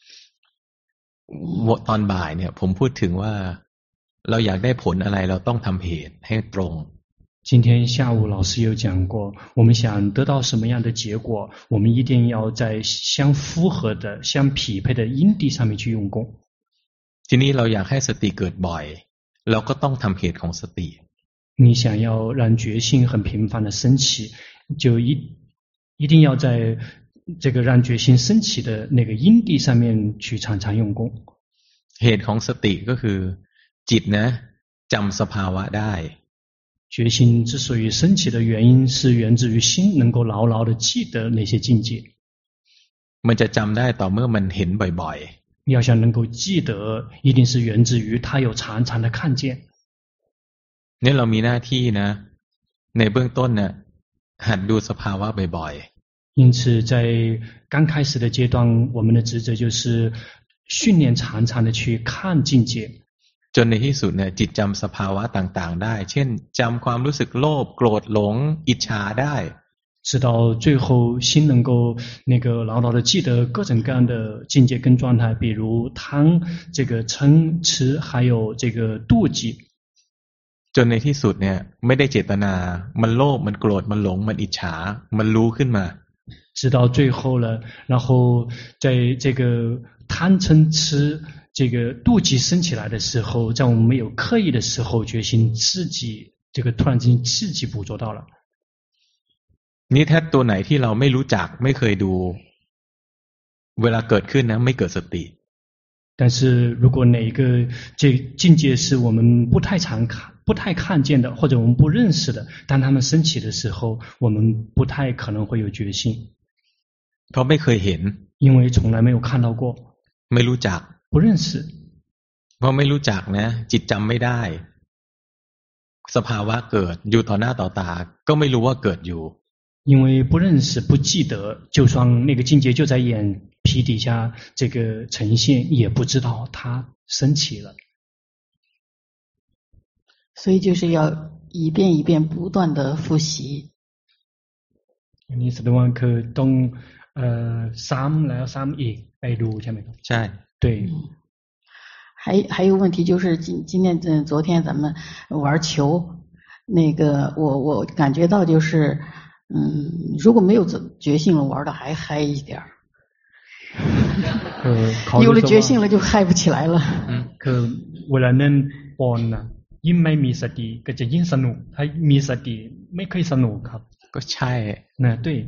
ตอนบ่ายเนี่ยผมพูดถึงว่าเราอยากได้ผลอะไรเราต้องทำเหตุให้ตรง今天下午老师有讲过，我们想得到什么样的结果，我们一定要在相符合的、相匹配的因地上面去用功。 ทีนี้เราอยากให้สติเกิดบ่อยเราก็ต้องทำเหตุของสติ。 你想要让觉性很频繁的升起，就一一定要在这个让觉性升起的那个因地上面去常常用功。 เหตุของสติก็คือจิตนะจำสภาวะได้觉性之所以升起的原因是源自于心能够牢牢的记得那些境界。 มันจะจำได้ต่อเมื่อมันเห็นบ่อยๆ要想能够记得一定是源自于他有常常的看见。 นี่เรามีหน้าที่นะในเบื้องต้นน่ะหัดดูสภาวะบ่อยๆ因此在刚开始的阶段我们的职责就是训练常常的去看境界จนในที่สุดเนี่ยจิตจำสภาวะต่างๆได้เช่นจำความรู้สึกโลภโกรธหลงอิจฉาได้直到最后心能够那个牢牢的记得各种各样的境界跟状态，比如贪这个嗔痴还有这个妒忌จนในที่สุดเนี่ยไม่ได้เจตนามันโลภมันโกรธมันหลงมันอิจฉามันรู้ขึ้นมา直到最后了然后在这个贪嗔痴这个妒忌升起来的时候，在我们没有刻意的时候，决心自己这个突然之间自己捕捉到了。 นี่ถ้าตัวไหนที่เราไม่รู้จักไม่เคยดูเวลาเกิดขึ้นนะไม่เกิดสติ但是如果哪一个这境界是我们不太常看不太看见的或者我们不认识的当他们升起的时候我们不太可能会有决心เพราะไม่เคยเห็น因为从来没有看到过ไม่รู้จัก不认识เพราะไม่รู้จักนะจิตจำไม่ได้สภาวะเกิดอยู่ต่อหน้าต่อตาก็ไม่รู้ว่าเกิดอยู่因为不认识不记得就算那个境界就在眼皮底下这个呈现也不知道它升起了所以就是要一遍一遍不断的复习นี่แสดงว่าคือต้องเอ่อซ้ำแล้วซ้ำอีกไปดูใช่ไหมครับใช่对还还有问题就是今今天嗯昨天咱们玩球那个我我感觉到就是嗯如果没有觉性了玩的还嗨一点有了觉性了就嗨不起来了คือเวลาเล่นบอลน่ะยิ่งไม่มีสติก็จะยิ่งสนุกถ้ามีสติไม่ค่อยสนุกครับก็ใช่นะ对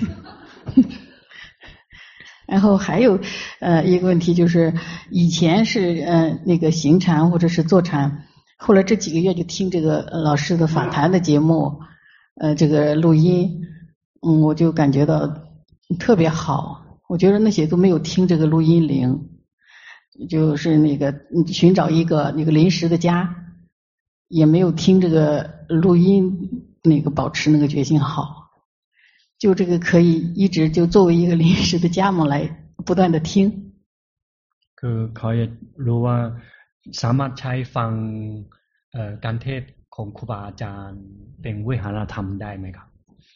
然后还有呃一个问题就是以前是呃那个行禅或者是坐禅后来这几个月就听这个老师的法坛的节目呃这个录音嗯我就感觉到特别好我觉得那些都没有听这个录音铃就是那个寻找一个那个临时的家也没有听这个录音那个保持那个决心好就这个可以一直就作为一个临时的家嘛来不断的听คือเขาอยากรู้ว่าสามารถใช้ฟังเอ่อการเทศน์ของครูบาอาจารย์เป็นวิหารธรรมได้ไหมครับ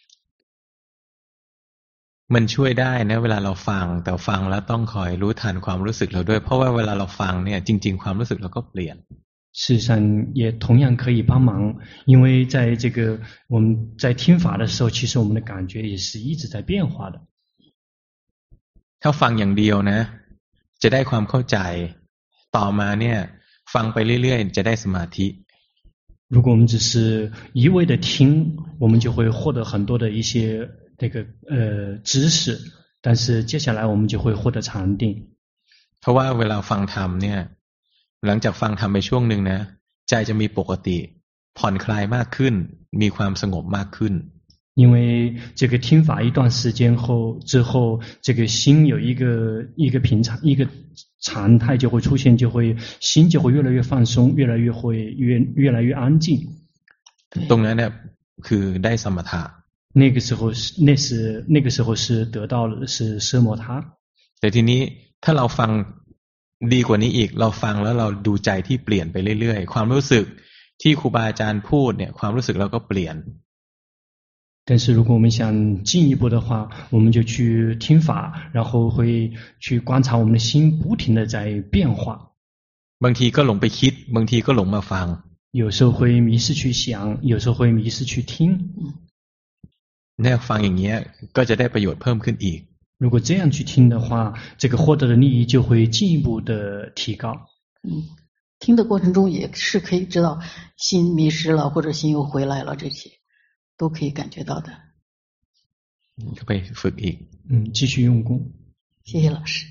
มันช่วยได้นะเวลาเราฟังแต่ฟังแล้วต้องคอยรู้ทันความรู้สึกเราด้วยเพราะว่าเวลาเราฟังเนี่ยจริงๆความรู้สึกเราก็เปลี่ยน事实上也同样可以帮忙因为在这个我们在听法的时候其实我们的感觉也是一直在变化的ถ้าฟังอย่างเดียวนะจะได้ความเข้าใจต่อมาเนี่ยฟังไปเรื่อยๆจะได้สมาธิ如果我们只是一味的听我们就会获得很多的一些这个呃知识但是接下来我们就会获得禅定เพราะว่าเวลาฟังธรรมเนี่ยหลังจากฟังธรรมไปช่วงหนึ่งนะใจจะมีปกติผ่อนคลายมากขึ้นมีความสงบมากขึ้น因为这个听法一段时间后之后这个心有一个一个平常一个常态就会出现就会心就会越来越放松越来越会越越来越安静ตรงนั้นเนี่ยคือได้สมถะ那个时候是那是那个时候是得到了是奢摩他แต่ทีนี้ถ้าเราฟังดีกว่านี้อีกเราฟังแล้วเราดูใจที่เปลี่ยนไปเรื่อยๆความรู้สึกที่ครูบาอาจารย์พูดเนี่ยความรู้สึกเราก็เปลี่ยน但是如果我们想进一步的话我们就去听法然后会去观察我们的心不停的在变化บางทีก็หลงไปคิดบางทีก็หลงมาฟัง有时候会迷失去想，有时候会迷失去听。 เนี่ยฟังอย่างเงี้ยก็จะได้ประโยชน์เพิ่มขึ้นอีก如果这样去听的话，这个获得的利益就会进一步的提高。 嗯，听的过程中也是可以知道心迷失了或者心又回来了，这些都可以感觉到的。 ก็ไปฝึกอีก嗯，继续用功。 谢谢老师。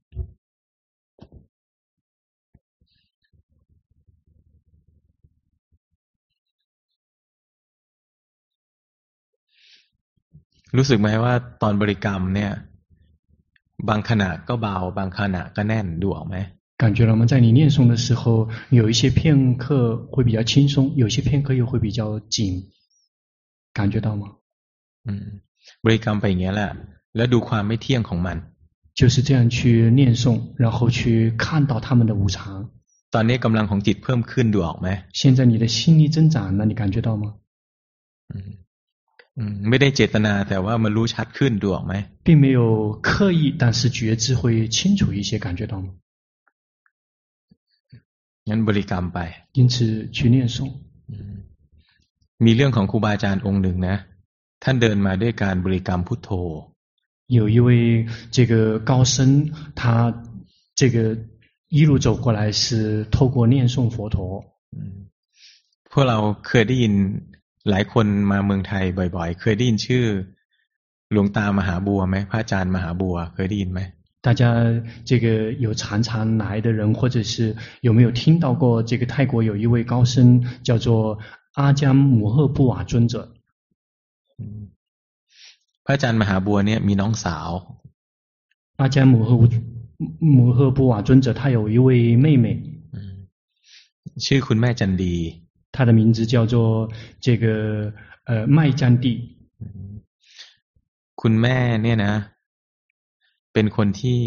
รู้สึกไหมว่าตอนบริกรรมเนี่ยบางขณะก็เบาบางขณะก็แน่นดูออกไหม感觉了吗？在你念诵的时候，有一些片刻会比较轻松，有些片刻又会比较紧，感觉到吗？ อืมบริกรรมไปอย่างเงี้ยแหละแล้วดูความไม่เที่ยงของมัน就是这样去念诵，然后去看到他们的无常。 ตอนนี้กำลังของจิตเพิ่มขึ้นดูออกไหม现在你的心力增长了，你感觉到吗？ อืมอืมไม่ได้เจตนาแต่ว่ามันรู้ชัดขึ้นดูออกไหม并没有刻意，但是觉知会清楚一些，感觉到吗？ งั้นบริกรรมไป因此去念诵。 อืมมีเรื่องของครูบาอาจารย์องค์หนึ่งนะท่านเดินมาด้วยการบริกรรมพุทโธ有一位这个高僧，他这个一路走过来是透过念诵佛陀。 อืมพวกเราเคยได้ยินหลายคนมาเมืองไทยบ่อยๆเคยได้ยินชื่อหลวงตามหาบัวไหมพระอาจารย์มหาบัวเคยได้ยินไหม大家这个有常常来的人，或者是有没有听到过这个泰国有一位高僧叫做阿姜姆赫布瓦尊者？ พระอาจารย์มหาบัวเนี่ยมีน้องสาว阿姜姆赫姆赫布瓦尊者他有一位妹妹， ชื่อคุณแม่จันดี她的名字叫做这个呃麦占地。 คุณแม่เนี่ยนะเป็นคนที่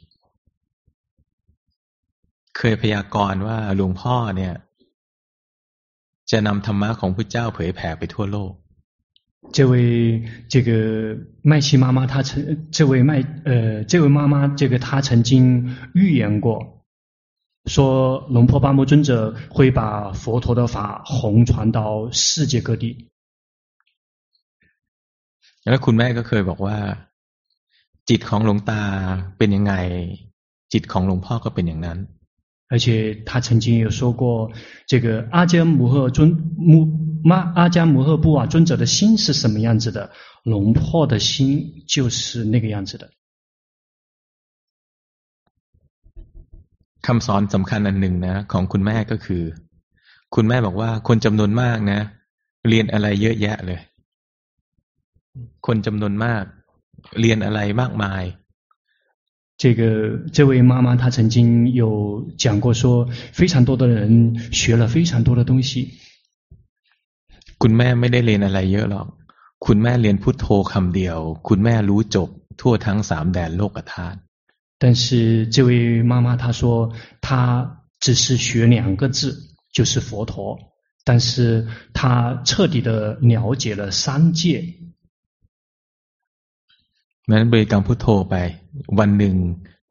เคยพยากรณ์ว่าหลวงพ่อเนี่ยจะนำธรรมะของพระเจ้าเผยแผ่ไปทั่วโลก这位这个麦琪妈妈，她曾这位麦呃这位妈妈，这个她曾经预言过，说龙婆巴摩尊者会把佛陀的法弘传到世界各地。 แล้วคุณแม่ก็เคยบอกว่าจิตของหลวงตาเป็นยังไงจิตของหลวงพ่อก็เป็นอย่างนั้น而且他曾经有说过，这个阿姜摩诃尊母妈阿姜摩诃布瓦尊者的心是什么样子的，龙婆的心就是那个样子的。 คำสอนสำคัญอันหนึ่งนะของคุณแม่ก็คือคุณแม่บอกว่าคนจำนวนมากนะเรียนอะไรเยอะแยะเลยคนจำนวนมากเรียนอะไรมากมาย这个这位妈妈她曾经有讲过说，非常多的人学了非常多的东西。 คุณแม่ไม่ได้เรียนอะไรเยอะหรอกคุณแม่เรียนพุทโธคำเดียวคุณแม่รู้จบทั่วทั้งสามแดนโลกธาตุ但是这位妈妈她说，她只是学两个字，就是佛陀，但是她彻底的了解了三界。 นั้นบริกรรมพุทโธไปวันหนึ่ง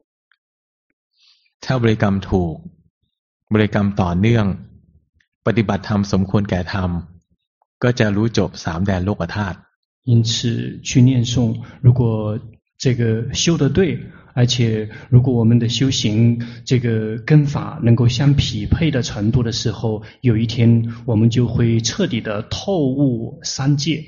ถ้าบริกรรมถูกบริกรรมต่อเนื่องปฏิบัติธรรมสมควรแก่ธรรมก็จะรู้จบสามแดนโลกธาตุ因此去念诵，如果这个修得对，而且如果我们的修行这个跟法能够相匹配的程度的时候，有一天我们就会彻底的透悟三界。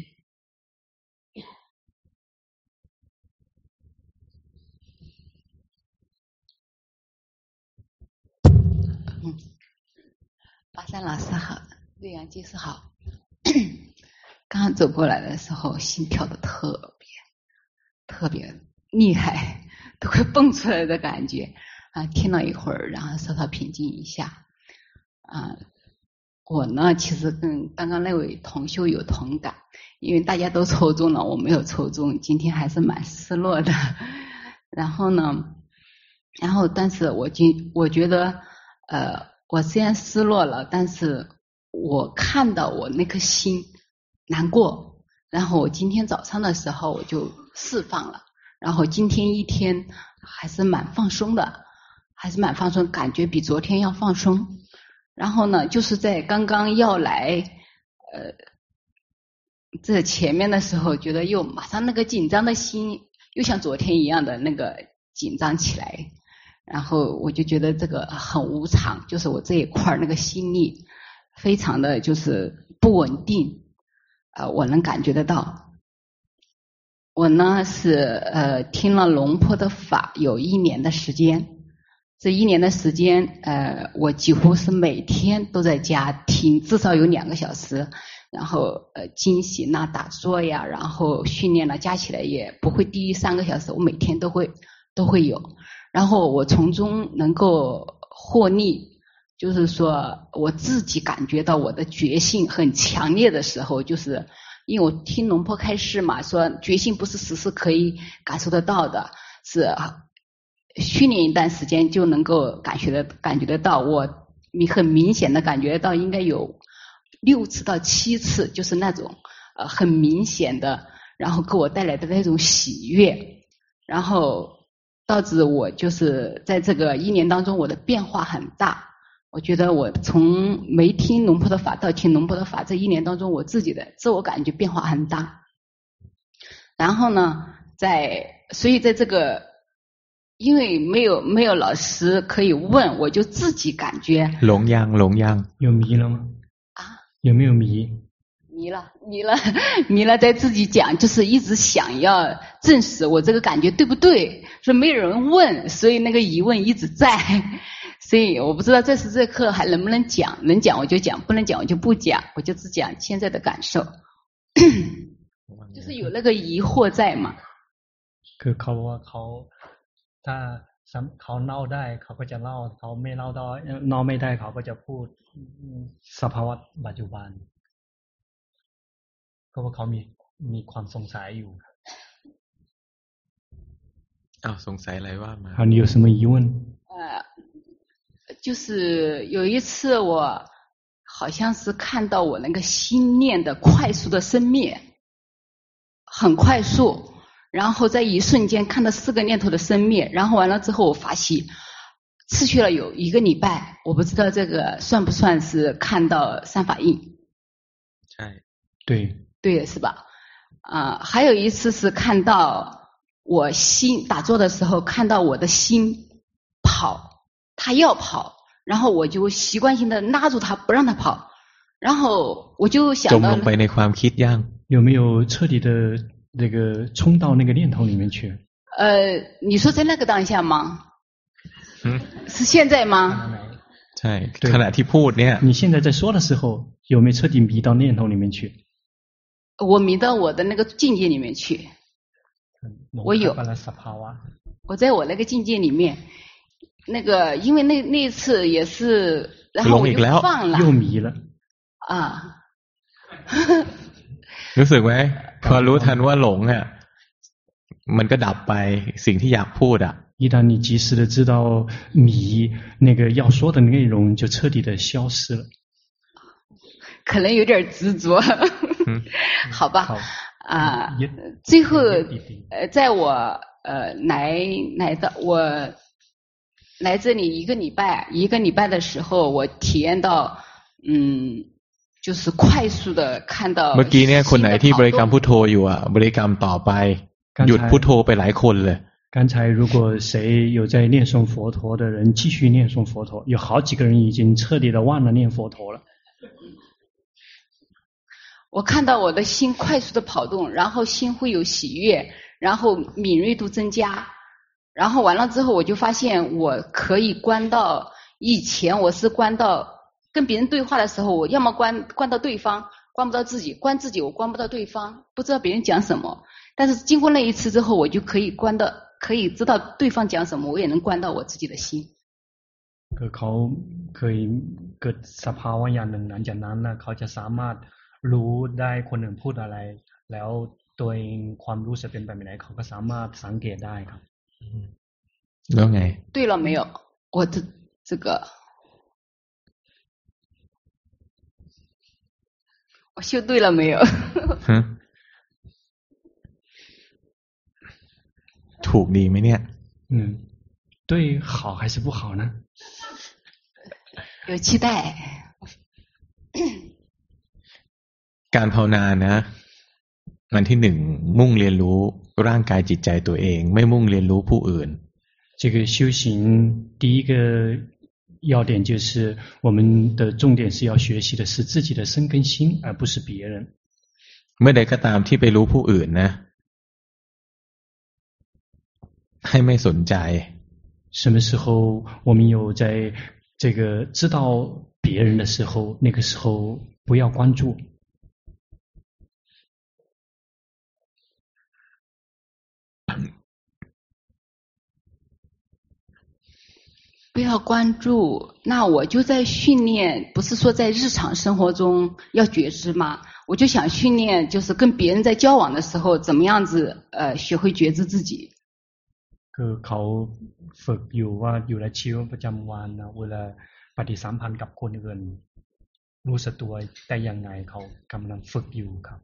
巴山老师好，瑞阳居士好。刚刚走过来的时候，心跳的特别特别厉害，都快蹦出来的感觉啊！听了一会儿，然后稍稍平静一下啊。我呢，其实跟刚刚那位同修有同感，因为大家都抽中了，我没有抽中，今天还是蛮失落的。然后呢，然后但是我今我觉得呃。 我虽然失落了，但是我看到我那颗心难过，然后我今天早上的时候我就释放了，然后今天一天还是蛮放松的，还是蛮放松，感觉比昨天要放松。 然后呢，就是在刚刚要来呃这前面的时候，觉得又马上那个紧张的心又像昨天一样的那个紧张起来，然后我就觉得这个很无常，就是我这一块那个心力非常的就是不稳定，呃，我能感觉得到。我呢是呃听了龙婆的法有一年的时间，这一年的时间，呃，我几乎是每天都在家听，至少有两个小时。然后呃，惊醒啊、打坐呀，然后训练了，加起来也不会低于三个小时。我每天都会都会有，然后我从中能够获利，就是说我自己感觉到我的觉性很强烈的时候，就是因为我听龙婆开示嘛，说觉性不是时时可以感受得到的，是训练一段时间就能够感觉得感觉得到。我很明显的感觉到应该有六次到七次，就是那种呃很明显的，然后给我带来的那种喜悦，然后导致我就是在这个一年当中我的变化很大。我觉得我从没听龙婆的法到听龙婆的法，这一年当中我自己的自我感觉变化很大。然后呢，在所以在这个因为没有没有老师可以问，我就自己感觉龙样龙样有迷了吗？有没有迷？ 迷了，迷了，迷了，在自己讲，就是一直想要证实我这个感觉对不对，说没有人问，所以那个疑问一直在，所以我不知道这次这课还能不能讲，能讲我就讲，不能讲我就不讲，我就只讲现在的感受，就是有那个疑惑在嘛。 คือเขาว่าเขาถ้าเขาเล่าได้เขาก็จะเล่าเขาไม่เล่าได้เล่าไม่ได้เขาก็จะพูดสภาวะปัจจุบันก็ว่าเขามีมีความสงสัยอยู่อ้าวสงสัยอะไรว่ามา好，你有什么疑问？ 呃，就是有一次我好像是看到我那个心念的快速的生灭，很快速。然后在一瞬间看到四个念头的生灭，然后完了之后我发现持续了有一个礼拜，我不知道这个算不算是看到三法印。 对对对是吧？啊、呃，还有一次是看到我心打坐的时候，看到我的心跑，他要跑，然后我就习惯性的拉住他不让他跑，然后我就想到จมลงไปในความคิดยัง有没有彻底的那个冲到那个念头里面去？ 呃，你说在那个当下吗？ 嗯， 是现在吗？ ใช่ขณะที่พูดเนี่ย你现在在说的时候有没有彻底迷到念头里面去？ 我迷到我的那个境界里面去。我有，我在我那个境界里面，那个因为那那次也是，然后我就放了， 又迷了啊。 รู้สึกไหมพอรู้ทันว่าหลงอ่ะมันก็ดับไปสิ่งที่อยากพูดอ่ะ一旦你及时的知道迷，那个要说的内容就彻底的消失了。 可能有点执着，嗯、好吧。好啊，最后呃，在我呃来来到我来这里一个礼拜，一个礼拜的时候，我体验到嗯。就是快速的看到。 เมื่อกี้เนี่ยคนไหนที่บริกรรมพุทโธอยู่อ่ะบริกรรมต่อไปหยุดพุทโธไปหลายคนเลย刚才如果谁有在念诵佛陀的人继续念诵佛陀，有好几个人已经彻底的忘了念佛陀了。 我看到我的心快速的跑动，然后心会有喜悦，然后敏锐度增加，然后完了之后我就发现我可以关到以前我是关到跟别人对话的时候，我要么关关到对方，关不到自己，关自己我关不到对方，不知道别人讲什么。但是经过那一次之后，我就可以关到，可以知道对方讲什么，我也能关到我自己的心。 คือเขาเคยเกิดสภาวะอย่างหนึ่งหลังจากนั้นนะเขาจะสามารถรู้ได้คนอื่นพูดอะไรแล้วตัวเองความรู้จะเป็นแบบไหนเขาก็สามารถสังเกตได้ครับแล้วไง对了没有我这这个我修对了没有ถูกดีไหมเนี่ย嗯对好还是不好呢有期待การภาวนานะอันที่หนึ่งมุ่งเรียนรู้ร่างกายจิตใจตัวเองไม่มุ่งเรียนรู้ผู้อื่น这个修行第一个要点就是我们的重点是要学习的是自己的身跟心而不是别人เมื่อใดก็ตามที่ไปรู้ผู้อื่นนะให้ไม่สนใจ什么时候我们有在这个知道别人的时候那个时候不要关注不要关注，那我就在训练，不是说在日常生活中要觉知吗？我就想训练，就是跟别人在交往的时候，怎么样子呃学会觉知自己。 คือเขาฝึกอยู่ว่าอยู่ในชีวิตประจำวันนะเวลาปฏิสัมพันธ์กับคนอื่นรู้สึกตัวได้ยังไงเขากำลังฝึกอยู่ครับ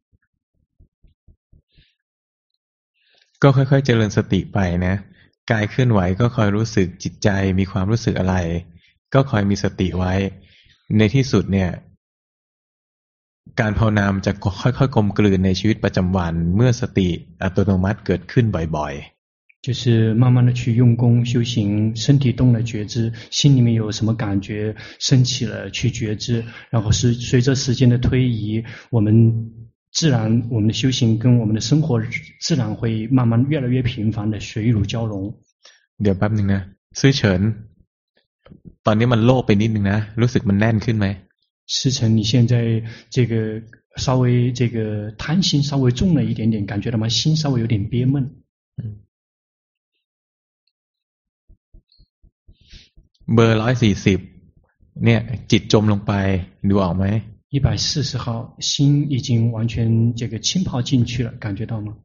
ก็ค่อยๆเจริญสติไปนะกายเคลื่อนไหวก็คอยรู้สึกจิตใจมีความรู้สึกอะไรก็คอยมีสติไว้ในที่สุดเนี่ยการภาวนาจะค่อยๆกลมกลืนในชีวิตประจำวันเมื่อสติอัตโนมัติเกิดขึ้นบ่อยๆ就是慢慢的去用功修行身体动了觉知心里面有什么感觉升起了去觉知然后是随着时间的推移我们自然我们的修行跟我们的生活自然会慢慢越来越频繁的水乳交融เดี๋ยวแป๊บนึงนะซื่อเฉินตอนนี้มันโล่งไปนิดนึงนะรู้สึกมันแน่นขึ้นไหม思成你现在这个稍微这个贪心稍微重了一点点感觉到吗心稍微有点憋闷เบอร์ร้อยสี่สิบเนี่ยจิตจมลงไปดูออกไหม一百四十号心已经完全这个浸泡进去了感觉到吗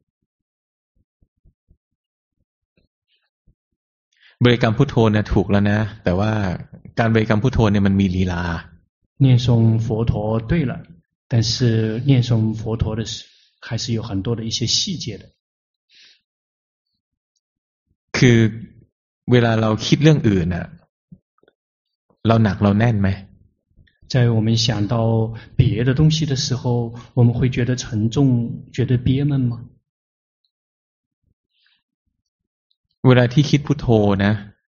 บริกรรมพุทโธเนี่ยถูกแล้วนะแต่ว่าการบริกรรมพุทโธเนี่ยมันมีลีลา念诵佛陀对了但是念诵佛陀的还是有很多的一些细节的คือเวลาเราคิดเรื่องอื่นน่ะเราหนักเราแน่นไหม在我们想到别的东西的时候我们会觉得沉重觉得憋闷吗เวลาที่คิดพุทโธนะ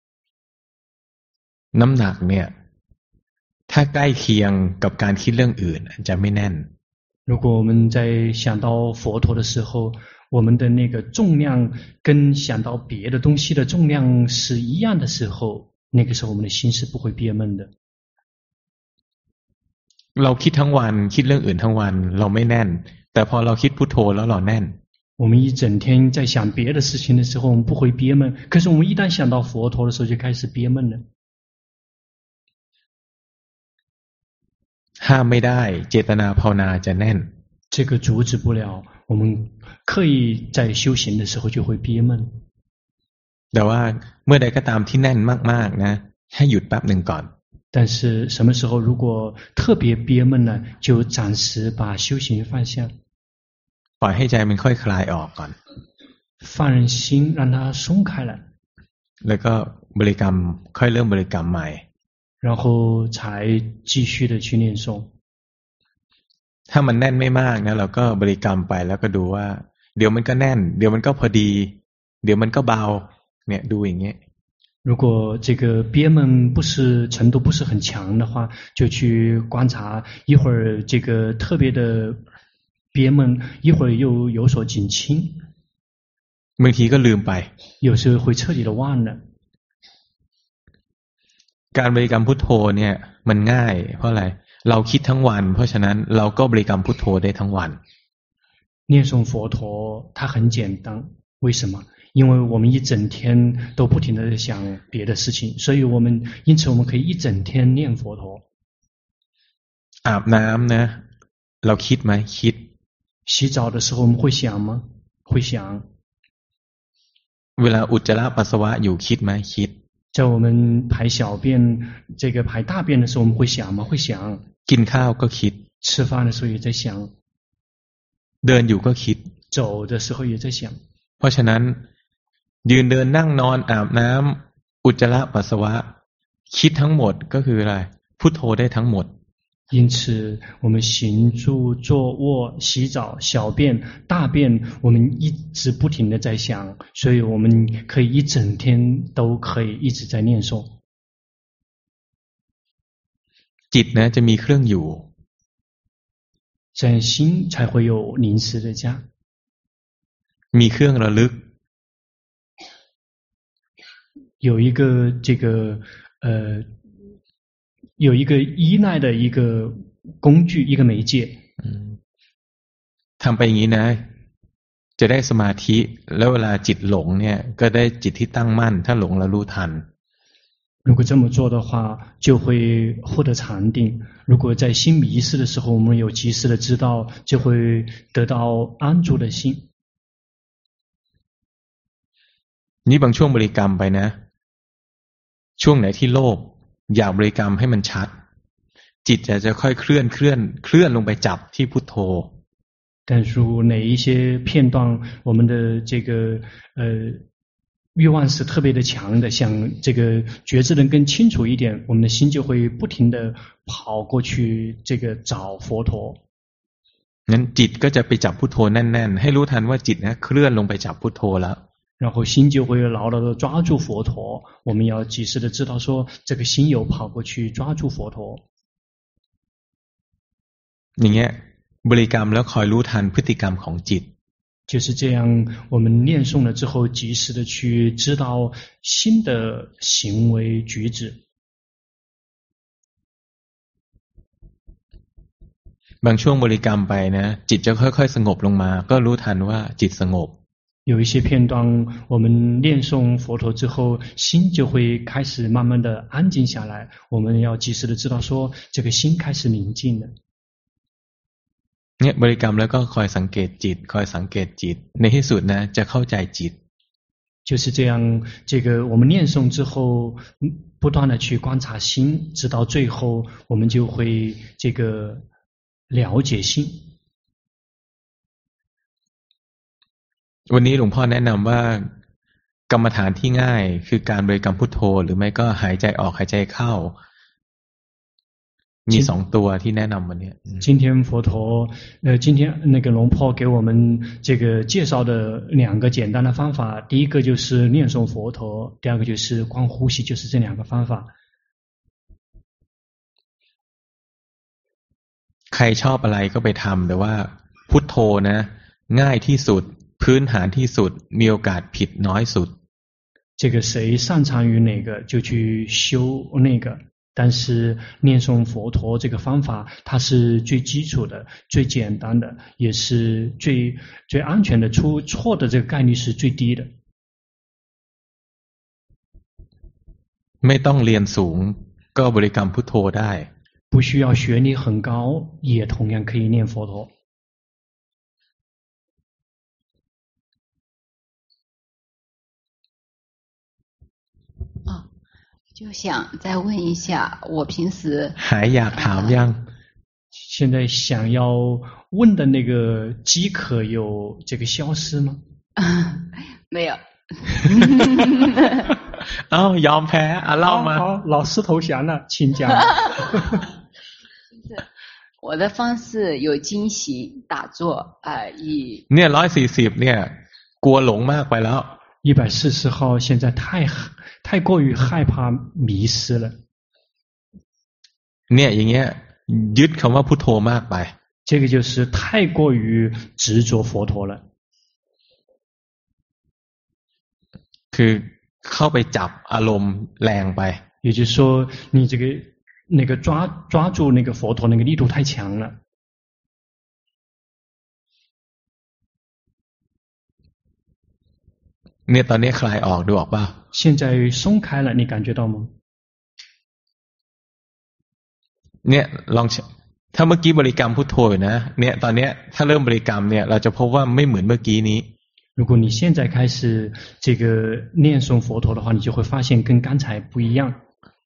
น้ำหนักเนี่ยถ้าใกล้เคียงกับการคิดเรื่องอื่นจะไม่แน่น如果我们在想到佛陀的时候我们的那个重量跟想到别的东西的重量是一样的时候那个时候我们的心是不会憋闷的เราคิดทั้งวันคิดเรื่องอื่นทั้งวันเราไม่แน่นแต่พอเราคิดพุทโธแล้วเราแน่น我们一整天在想别的事情的时候我们不会憋闷可是我们一旦想到佛陀的时候就开始憋闷了ห้ามไม่ได้เจตนาภาวนาจะแน่น这个阻止不了我们刻意在修行的时候就会憋闷แต่ว่าเมื่อใดก็ตามที่แน่นมากๆนะให้หยุดแป๊บหนึ่งก่อน但是什么时候如果特别憋闷了就暂时把修行放下ปล่อยให้ใจมันค่อยคลายออกก่อน放任心让它松开来แล้วก็บริกรรมค่อยเริ่มบริกรรมใหม่然后才继续的去念诵ถ้ามันแน่นไม่มากนะเราก็บริกรรมไปแล้วก็ดูว่าเดี๋ยวมันก็แน่นเดี๋ยวมันก็พอดีเดี๋ยวมันก็เบาเนี่ยดูอย่างเงี้ย如果这个憋闷不是程度不是很强的话就去观察一会儿这个特别的憋闷一会儿又有所减轻บางทีก็ลืมไป有时候会彻底的忘了การบริกรรมพุทโธเนี่ยมันง่ายเพราะอะไรเราคิดทั้งวันเพราะฉะนั้นเราก็บริกรรมพุทโธได้ทั้งวัน念诵佛陀它很简单为什么因为我们一整天都不停地在想别的事情所以我们因此我们可以一整天念佛陀อาบน้ำนะเราคิดไหมคิด洗澡的时候我们会想吗会想เวลาอุจจาระปัสสาวะอยู่คิดไหมคิด在我们排小便这个排大便的时候我们会想吗会想กินข้าวก็คิด吃饭的时候也在想เดินอยู่ก็คิด走的时候也在想เพราะฉะนั้นยืนเดินนั่งนอนอาบน้ำอุจจาระปัสสาวะคิดทั้งหมดก็คืออะไรพุทโธได้ทั้งหมด因此，我们行住坐卧、洗澡、小便、大便，我们一直不停的在想，所以我们可以一整天都可以一直在念诵。 จิตนะจะมีเครื่องอยู่， 这样心才会有临时的家。 มีเครื่องระลึก， 有一个这个呃。有一个依赖的一个工具，一个媒介。 ทำไปอย่างนี้นะจะได้สมาธิแล้วเวลาจิตหลงเนี่ยก็ได้จิตที่ตั้งมั่นถ้าหลงแล้วรู้ทัน如果这么做的话，就会获得禅定。如果在心迷失的时候，我们有及时的知道，就会得到安住的心。 นี่บางช่วงบริกรรมไปนะช่วงไหนที่โลภอยากบริกรรมให้มันชัดจิตจะจะค่อยเคลื่อนเคลื่อนเคลื่อนลงไปจับที่พุทโธ但是哪一些片段我们的这个呃欲望是特别的强的，想这个觉知能更清楚一点，我们的心就会不停的跑过去这个找佛陀。 งั้นจิตก็จะไปจับพุทโธแน่นๆให้รู้ทันว่าจิตนะเคลื่อนลงไปจับพุทโธแล้ว然后心就会牢牢的抓住佛陀，我们要及时的知道说这个心有跑过去抓住佛陀。 อย่างเงี้ยบริกรรมแล้วคอยรู้ทันพฤติกรรมของจิต就是这样，我们念诵了之后，及时的去知道心的行为举止。 บางช่วงบริกรรมไปนะจิตจะค่อยๆสงบลงมาก็รู้ทันว่าจิตสงบ有一些片段，我们念诵佛陀之后，心就会开始慢慢的安静下来。我们要及时的知道说，这个心开始宁静了。 เนี่ยบริกรรมแล้วก็คอยสังเกตจิตคอยสังเกตจิตในที่สุดนะจะเข้าใจจิต就是这样，这个我们念诵之后，不断的去观察心，直到最后，我们就会这个了解心。 วันนี้หลวงพ่อแนะนำว่ากรรมฐานที่ง่ายคือการบริกรรมพุทโธหรือไม่ก็หายใจออกหายใจเข้ามีสองตัวที่แนะนำวันนี้今天佛陀呃今天那个龙婆给我们这个介绍的两个简单的方法，第一个就是念诵佛陀，第二个就是观呼吸，就是这两个方法。 ใครชอบอะไรก็ไปทำแต่ว่าพุทโธนะง่ายที่สุดพื้นฐานที่สุดมีโอกาสผิดน้อยสุด这个谁擅长于哪个就去修那个，但是念诵佛陀这个方法，它是最基础的、最简单的，也是最最安全的，出错的这个概率是最低的。 ไม่ต้องเรียนสูงก็บริกรรมพุทโธได้不需要学历很高，也同样可以念佛陀。 就想再问一下，我平时还อยากถามยัง现在想要问的那个饥渴有这个消失吗？ 没有。 อ้าวยอมแพ้อ่ะเล่ามา好，老师投降了，请讲。 我的方式有精行打坐啊、呃，以เนี่ยร้อยสี่สิบเนี่ยกลัวหลงมากไปแล้ว一百四十号现在太太过于害怕迷失了。 เนี่ยอย่างเงี้ยยึดคำว่าพุทโธมากไป这个就是太过于执着佛陀了。 คือเข้าไปจับอารมณ์แรงไป也就是说你这个那个抓抓住那个佛陀那个力度太强了。 เนี่ยตอนนี้คลายออกดูออกป่ะ现在松开了，你感觉到吗？ เนี่ยลองถ้าเมื่อกี้บริกรรมพุทโธอยู่นะเนี่ยตอนเนี้ยถ้าเริ่มบริกรรมเนี่ยเราจะพบว่าไม่เหมือนเมื่อกี้นี้如果你现在开始这个念诵佛陀的话，你就会发现跟刚才不一样。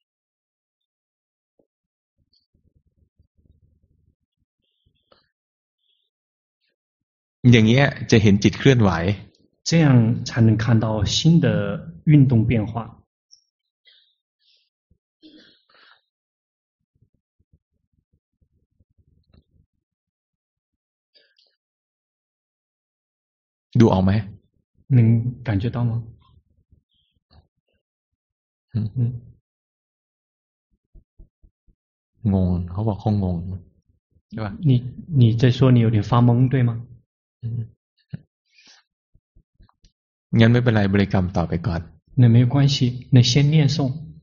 อย่างเงี้ยจะเห็นจิตเคลื่อนไหว这样才能看到新的运动变化。 ดูออกไหม能感觉到吗？ 嗯嗯งงเขาบอกเขางงใช่ป่ะ你你在说你有点发懵对吗？ งั้นไม่เป็นไรบริกรรมต่อไปก่อน那没有关系，那先念诵。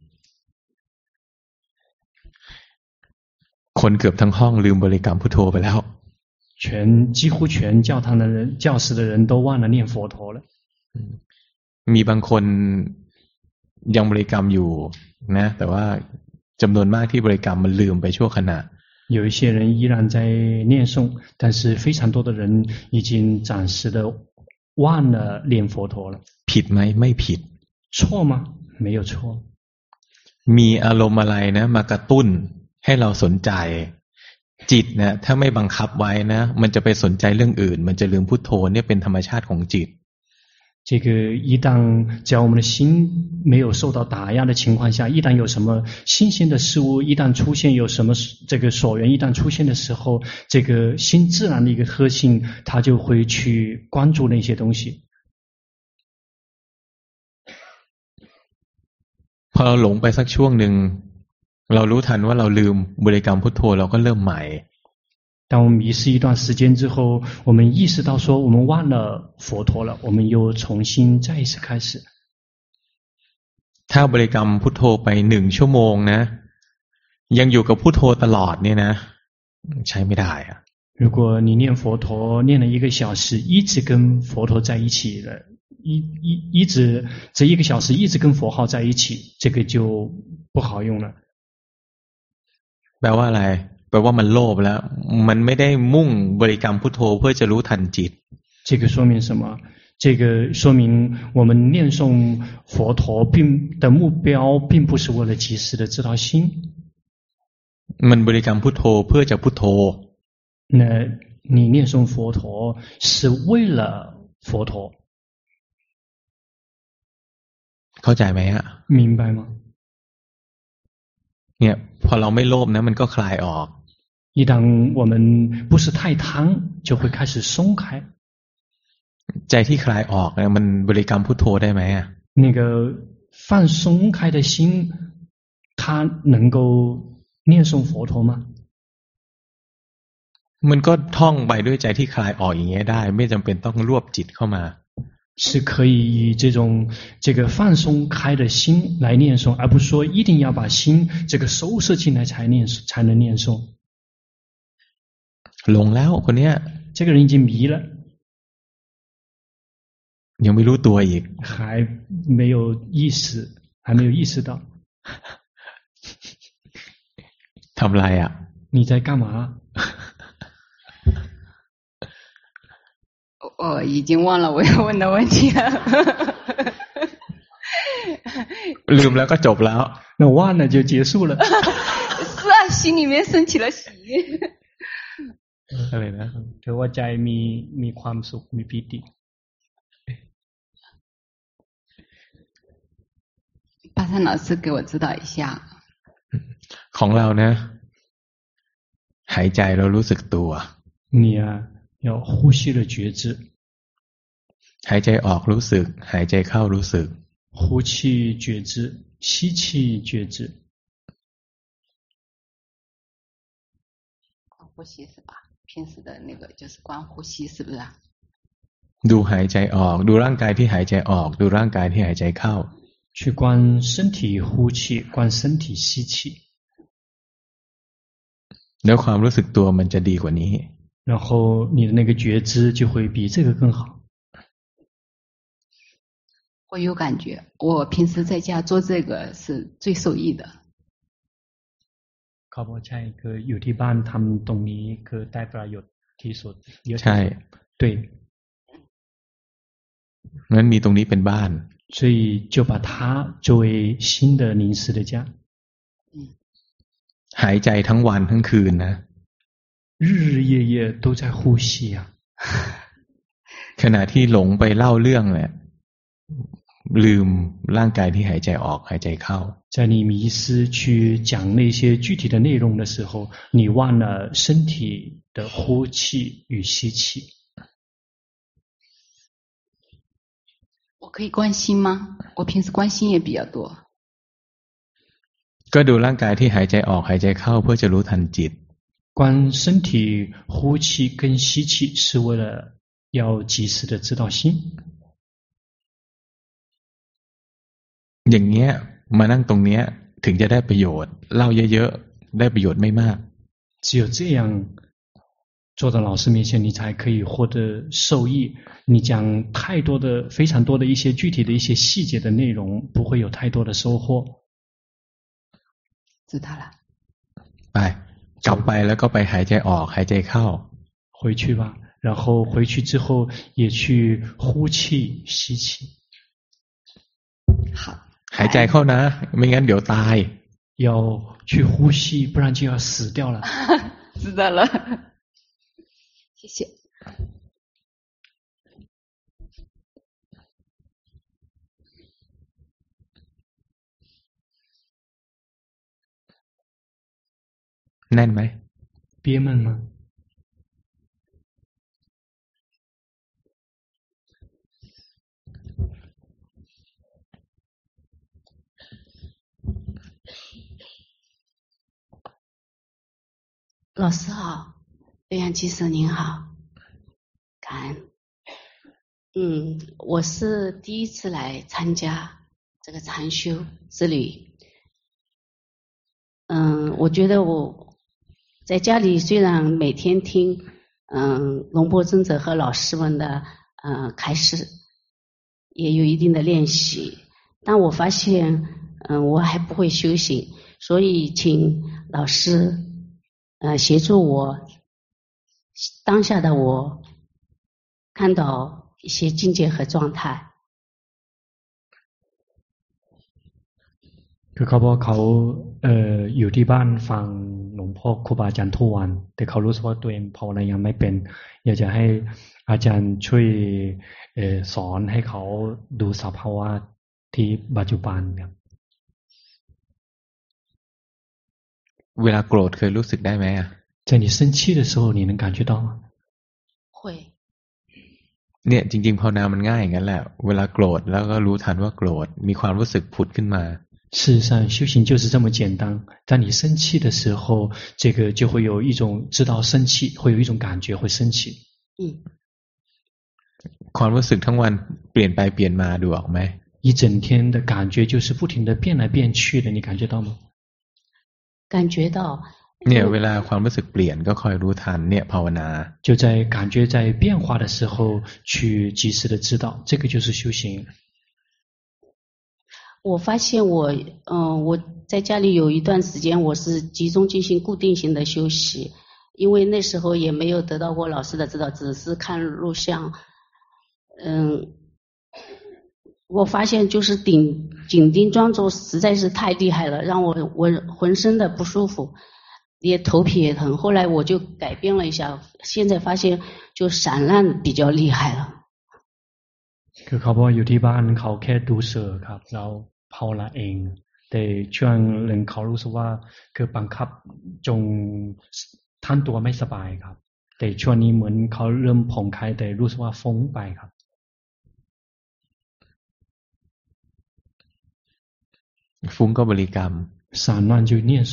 คนเกือบทั้งห้องลืมบริกรรมพุทโธไปแล้ว全几乎全教堂的人、教室的人都忘了念佛陀了。 มีบางคนยังบริกรรมอยู่นะแต่ว่าจำนวนมากที่บริกรรมมันลืมไปชั่วขณะ有一些人依然在念诵，但是非常多的人已经暂时的忘了念佛陀了。 ผิดไหมไม่ผิด错吗？没有错。 มีอารมณ์อะไรนะมากระตุ้นให้เราสนใจจิตเนี่ยถ้าไม่บังคับไว้นะมันจะไปสนใจเรื่องอื่นมันจะลืมพุทโธเนี่ยเป็นธรรมชาติของจิต这个一旦只要我们的心没有受到打压的情况下，一旦有什么新鲜的事物，一旦出现有什么这个所缘，一旦出现的时候，这个心自然的一个特性，它就会去关注那些东西。 พอเราหลงไปสักช่วงหนึ่งเรารู้ทันว่าเราลืมบริกรรมพุทโธเราก็เริ่มใหม่当我们迷失一段时间之后，我们意识到说我们忘了佛陀了，我们又重新再一次开始。 ถ้าบริกรรมพุทโธไปหนึ่งชั่วโมงนะยังอยู่กับพุทโธตลอดเนี่ยนะใช้ไม่ได้อะ如果你念佛陀念了一个小时，一直跟佛陀在一起了，一一一直这一个小时一直跟佛号在一起，这个就不好用了。 แปลว่าอะไรแปลว่ามันโลภแล้วมันไม่ได้มุ่งบริกรรมพุทโธเพื่อจะรู้ทันจิต这个说明什么？这个说明我们念诵佛陀并的目标并不是为了及时的知道心。 มันบริกรรมพุทโธเพื่อจะพุทโธ那你念诵佛陀是为了佛陀。 เข้าใจไหมฮะ明白吗？ เนี่ยพอเราไม่โลภนะมันก็คลายออก一旦我们不是太贪，就会开始松开。 ใจที่คลายออกเนี่ยมันบริกรรมพุทโธได้ไหมอ่ะ那个放松开的心，它能够念诵佛陀吗？ มันก็ท่องไปด้วยใจที่คลายออกอย่างเงี้ยได้ไม่จำเป็นต้องรวบจิตเข้ามา是可以以这种这个放松开的心来念诵，而不是说一定要把心这个收摄进来才念才能念诵。 หลงแล้วคนเนี้ย这个人已经迷了， ยังไม่รู้ตัวอีก还没有意识，还没有意识到。 ทำไรอ่ะ你在干嘛？ 我已经忘了我要问的问题了。 ลืมแล้วก็จบแล้ว那忘了就结束了。 是啊，心里面升起了喜悦。 อะไรนะเธอว่าใจมีมีความสุขมีปิติ巴山老师给我指导一下ของเรานะหายใจเรารู้สึกตัว你啊要呼吸的觉知หายใจออกรู้สึกหายใจเข้ารู้สึก呼气觉知吸气觉知呼吸是吧平时的那个就是观呼吸是不是ดูหายใจออกดูร่างกายที่หายใจออกดูร่างกายที่หายใจเข้า去观身体呼气观身体吸气แล้วความรู้สึกตัวมันจะดีกว่านี้然后你的那个觉知就会比这个更好我有感觉我平时在家做这个是最受益的เขาบอกใช่คืออยู่ที่บ้านทำตรงนี้คือได้ประโยชน์ที่สุดเยอะใช่对งั้นมีตรงนี้เป็นบ้าน所以就把它作为新的临时的家หายใจทั้งวันทั้งคืนนะ日日夜夜都在呼吸啊ขณะที่หลงไปเล่าเรื่องเนี่ยลืมร่างกายที่หายใจออกหายใจเข้า在你迷失去讲那些具体的内容的时候你忘了身体的呼气与吸气可以关心吗？我平时关心也比较多。 ก็ดูร่างกายที่หายใจออกหายใจเข้าเพื่อจะรู้ทันจิต观身体呼气跟吸气是为了要及时的知道心。 อย่างเงี้ยมานั่งตรงเนี้ยถึงจะได้ประโยชน์เล่าเยอะๆได้ประโยชน์ไม่มาก只有这样坐到老师面前，你才可以获得受益。你讲太多的、非常多的一些具体的一些细节的内容，不会有太多的收获。 知道了。 ไปกลับไปแล้วก็ไปหายใจออกหายใจเข้า回去吧，然后回去之后也去呼气、吸气。 好。 หายใจเข้านะไม่งั้นเดี๋ยวตาย要去呼吸，不然就要死掉了。 知道了。谢谢。 แน่นไหม憋闷吗？ 老师好，瑞阳居士您好，感恩。嗯，我是第一次来参加这个禅修之旅。嗯，我觉得我在家里虽然每天听嗯龙波尊者和老师们的嗯开示，也有一定的练习，但我发现嗯我还不会修行，所以请老师呃协助我当下的我看到一些境界和状态。 คือเขาบอกเขาเอ่ออยู่ที่บ้านฟังหลวงพ่อครูบาอาจารย์ทุกวันแต่เขารู้สึกว่าตัวเองภาวนายังไม่เป็นอยากจะให้อาจารย์ช่วยเอ่อสอนให้เขาดูสภาวะที่ปัจจุบันครับเวลาโกรธเคยรู้สึกได้ไหมอ่ะ在你生气的时候你能感觉到吗会เนี่ยจริงๆภาวนามันง่ายอย่างนั้นแหละเวลาโกรธแล้วก็รู้ทันว่าโกรธมีความรู้สึกผุดขึ้นมา事实上修行就是这么简单当你生气的时候这个就会有一种知道生气会有一种感觉会生气嗯ความรู้สึกทั้งวันเปลี่ยนไปเปลี่ยนมาดูออกไหม一整天的感觉就是不停的变来变去的你感觉到吗感觉到เนี่ยเวลาความรู้สึกเปลี่ยนก็คอยรู้ทันเนี่ยภาวนา就在感觉在变化的时候去及时的知道这个就是修行我发现我嗯我在家里有一段时间我是集中进行固定型的休息因为那时候也没有得到过老师的指导只是看录像嗯我发现就是顶紧盯专注实在是太厉害了让我我浑身的不舒服也头皮也疼后来我就改变了一下现在发现就散乱比较厉害了คือเขาบอกอยู่ที่บ้านเขาแค่ดูเสือครับเราภาวนาเองแต่ช่วงหนึ่งเขารู้สึกว่าคือบังคับจงท่านตัวไม่สบายครับแต่ช่วงนี้เหมือนเขาเริ่มผ่องคลายแต่รู้สึกว่าฟุ้งไปครับฟุ้งก็บริกรรม散乱就念诵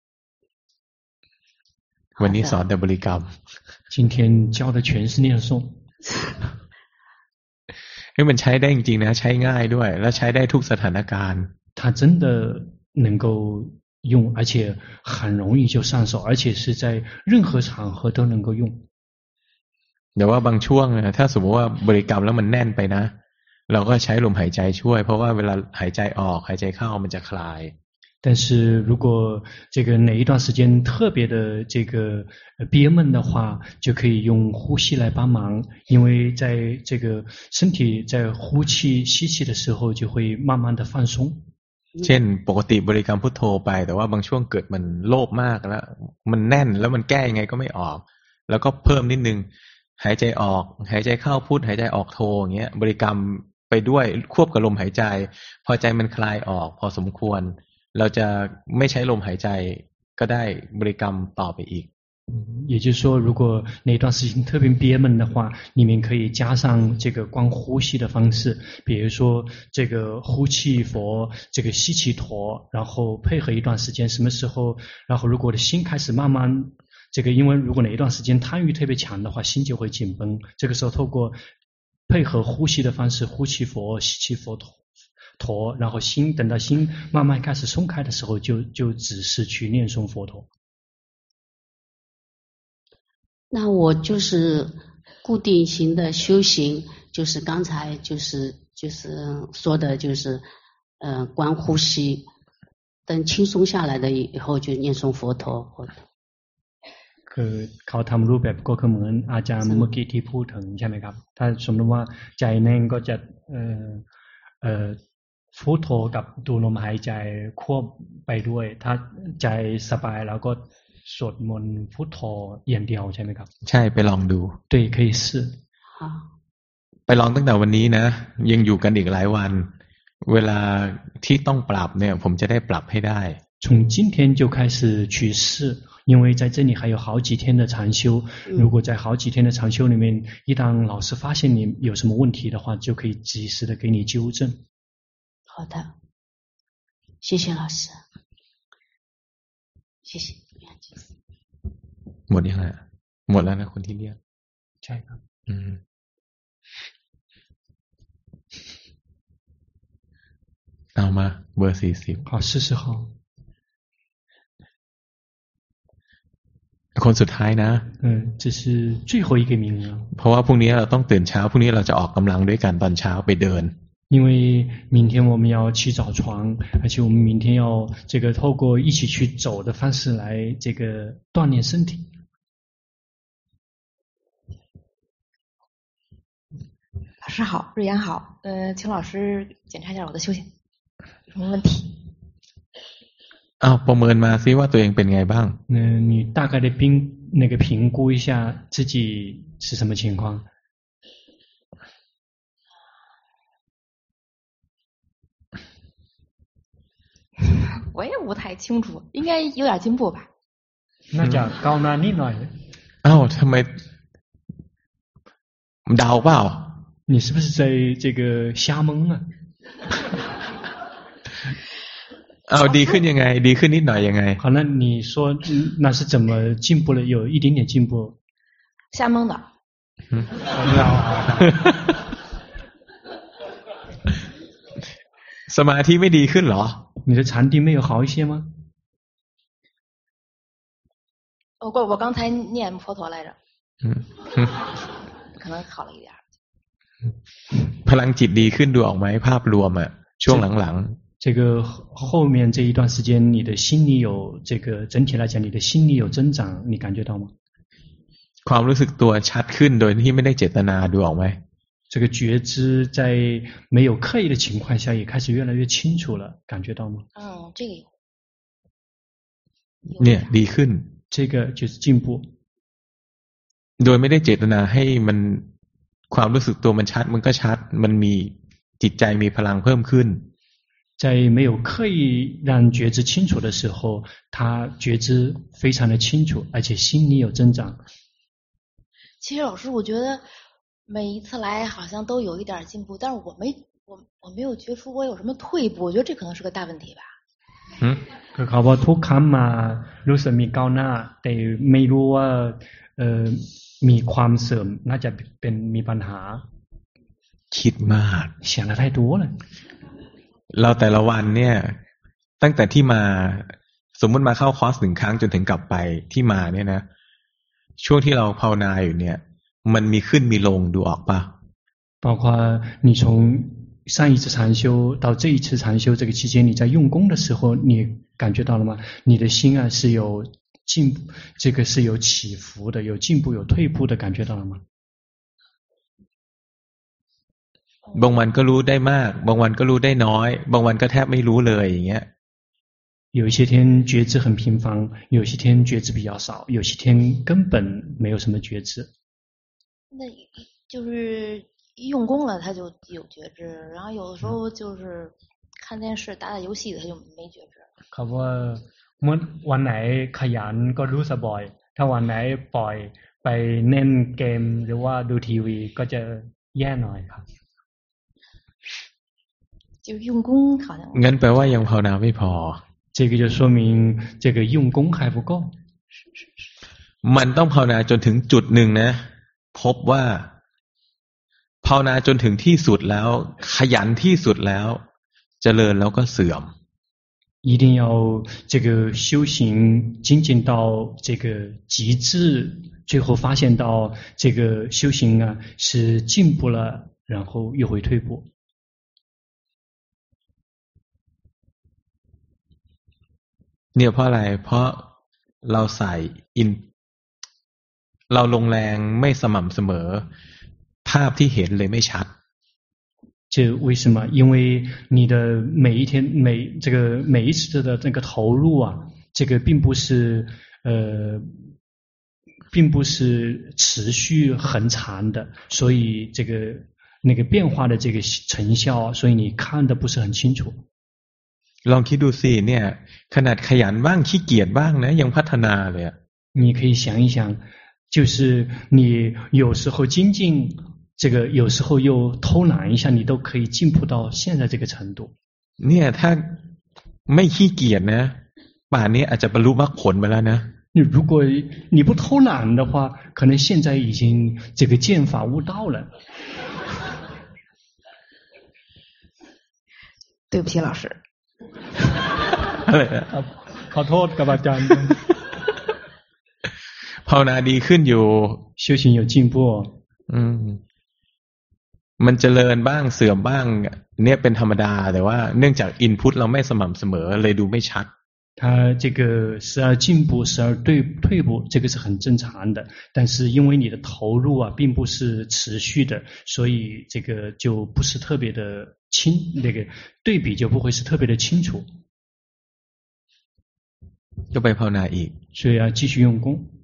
วันนี้สอนแต่บริกรรม今天教的全是念诵ให้มันใช้ได้จริงๆนะใช้ง่ายด้วยและใช้ได้ทุกสถานการณ์它真的能够用而且很容易就上手而且是在任何场合都能够用เดี๋ยวว่าบางช่วงถ้าสมมติว่าบริกรรมแล้วมันแน่นไปนะเราก็ใช้ลมหายใจช่วยเพราะว่าเวลาหายใจออกหายใจเข้ามันจะคลาย但是如果这个哪一段时间特别的这个憋闷的话就可以用呼吸来帮忙因为在这个身体在呼气吸气的时候就会慢慢的放松เช่นปกติบริกรรมพุทโธไปแต่ว่าบางช่วงเกิดมันโลภมากแล้วมันแน่นแล้วมันแก้ยังไงก็ไม่ออกแล้วก็เพิ่มนิดนึงหายใจออกหายใจเข้าพุทหายใจออกโธอย่างเงี้ยบริกรรมไปด้วยควบกับลมหายใจพอใจมันคลายออกพอสมควรเราจะไม่ใช้ลมหายใจก็ได้บริกรรมต่อไปอีก也就是说，如果哪段事情特别憋闷的话，你们可以加上这个光呼吸的方式，比如说这个呼气佛，这个吸气陀，然后配合一段时间，什么时候，然后如果我的心开始慢慢，这个因为如果哪一段时间贪欲特别强的话，心就会紧绷，这个时候透过配合呼吸的方式，呼气佛、吸气佛陀。陀，然后心等到心慢慢开始松开的时候，就就只是去念诵佛陀。 那我就是固定型的修行，就是刚才就是就是说的，就是呃观呼吸，等轻松下来的以后就念诵佛陀。 คือเขาทำรูปแบบก็คือเหมือนอาจารย์เมื่อกี้ที่พูดถึงใช่ไหมครับถ้าสมมติว่าใจแน่งก็จะเอ่อเอ่อพุทโธกับดูลมหายใจควบไปด้วยถ้าใจสบายแล้วก็สวดมนต์พุทโธอย่างเดียวใช่ไหมครับใช่ไปลองดู对可以试ไปลองตั้งแต่วันนี้นะยังอยู่กันอีกหลายวันเวลาที่ต้องปรับเนี่ยผมจะได้ปรับให้ได้从今天就开始去试因为在这里还有好几天的禅修如果在好几天的禅修里面一旦老师发现你有什么问题的话就可以及时的给你纠正好的，谢谢老师，谢谢。 หมดยังไงหมดแล้วนะคนที่เรียกใช่ครับอืมเอามาเบอร์สี่สิบ好四十号คนสุดท้ายนะ嗯这是最后一个名额เพราะว่าพรุ่งนี้เราต้องตื่นเช้าพรุ่งนี้เราจะออกกำลังด้วยกันตอนเช้าไปเดิน因为明天我们要起早床，而且我们明天要这个透过一起去走的方式来这个锻炼身体。 老师好，瑞妍好，呃，请老师检查一下我的修行有什么问题？ อ้าวประเมินมาซิว่าตัวเองเป็นไงบ้าง嗯，你大概的评那个评估一下自己是什么情况？ 我也不太清楚，应该有点进步吧。 น่าจะก้าวหน้านิดหน่อยอ้าวทำไมเดาเปล่า你是不是在这个瞎蒙啊อ้าวดีขึ้นยังไงดีขึ้นนิดหน่อยยังไง好那你说那是怎么进步了有一点点进步瞎蒙的嗯สมาธิไม่ดีขึ้นเหรอ你的禅定没有好一些吗我我刚才念佛陀来着嗯可能好了一点พลังจิตดีขึ้นดูออกไหมภาพรวมอ่ะช่วงหลังๆ这个后面这一段时间你的心里有这个整体来讲你的心里有增长你感觉到吗ความรู้สึกตัวชัดขึ้นโดยที่ไม่ได้เจตนาดูออกไหม这个觉知在没有刻意的情况下也开始越来越清楚了感觉到吗嗯这个有เนี่ยดีขึ้น这个就是进步โดยไม่ได้เจตนาให้มันความรู้สึกตัวมันชัดมันก็ชัดมันมีจิตใจมีพลังเพิ่มขึ้น在没有刻意让觉知清楚的时候他觉知非常的清楚而且心里有增长其实老师我觉得每一次来好像都有一点进步但是我没我我没有觉出我有什么退步我觉得这可能是个大问题吧嗯คือเขาว่าทุกครั้งมารู้สึกมีก้าวหน้าแต่ไม่รู้ว่าเอ่อมีความเสื่อมน่าจะเป็นมีปัญหาคิดมาก想得太多了เราแต่ละวันเนี่ยตั้งแต่ที่มาสมมุติมาเข้าคอร์สหนึ่งครั้งจนถึงกลับไปที่มาเนี่ยนะช่วงที่เราภาวนาอยู่เนี่ยมันมีขึ้นมีลงดูออกป่ะ包括你从上一次禅修到这一次禅修这个期间你在用功的时候你感觉到了吗你的心啊是有进步这个是有起伏的有进步有退步的感觉到了吗บางวันก็รู้ได้มากบางวันก็รู้ได้น้อยบางวันก็แทบไม่รู้เลยอย่างเงี้ย有些天觉知很频繁有些天觉知比较少有些天根本没有什么觉知那就是用功了他就有觉知然后有的时候就是看电视打打游戏他就没觉知เขาว่าเมื่อวันไหนขยันก็รู้สึกบ่อยถ้าวันไหนปล่อยไปเล่นเกมหรือว่าดูทีวีก็จะแย่หน่อยครับ就用功好像งั้นแปลว่ายังภาวนาไม่พอ这个就说明这个用功还不够มันต้องภาวนาจนถึงจุดหนึ่งนะพบว่าภาวนาจนถึงที่สุดแล้วขยันที่สุดแล้วเจริญแล้วก็เสื่อม一定要这个修行精进到这个极致，最后发现到这个修行啊是进步了，然后又会退步。 เนี่ยเพราะอะไรเพราะเราใส่อินเราลงแรงไม่สม่ำเสมอภาพที่เห็นเลยไม่ชัด这为什么？因为你的每一天每这个每一次的那个投入啊，这个并不是呃，并不是持续很长的，所以这个那个变化的这个成效，所以你看的不是很清楚。 ลองคิดดูสิเนี่ยขนาดขยันบ้างขี้เกียจบ้างนะยังพัฒนาเลย你可以想一想，就是你有时候精进。这个有时候又偷懒一下，你都可以进步到现在这个程度。 เนี่ยถ้าไม่ขี้เกียจนะป่านนี้อาจจะบรรลุมรรคผลไปแล้วนะ如果你不偷懒的话，可能现在已经这个见法悟道了。 对不起，老师。 ขอโทษกับอาจารย์ภาวนาดีขึ้นอยู่修行有进步อืมมันเจริญบ้างเสื่อมบ้างเนี่ยเป็นธรรมดาแต่ว่าเนื่องจากอินพุตเราไม่สม่ำเสมอเลยดูไม่ชัด它这个时而进步时而对退步这个是很正常的但是因为你的投入啊并不是持续的所以这个就不是特别的清那个对比就不会是特别的清楚ก็ไปภาวนาอีก所以要继续用功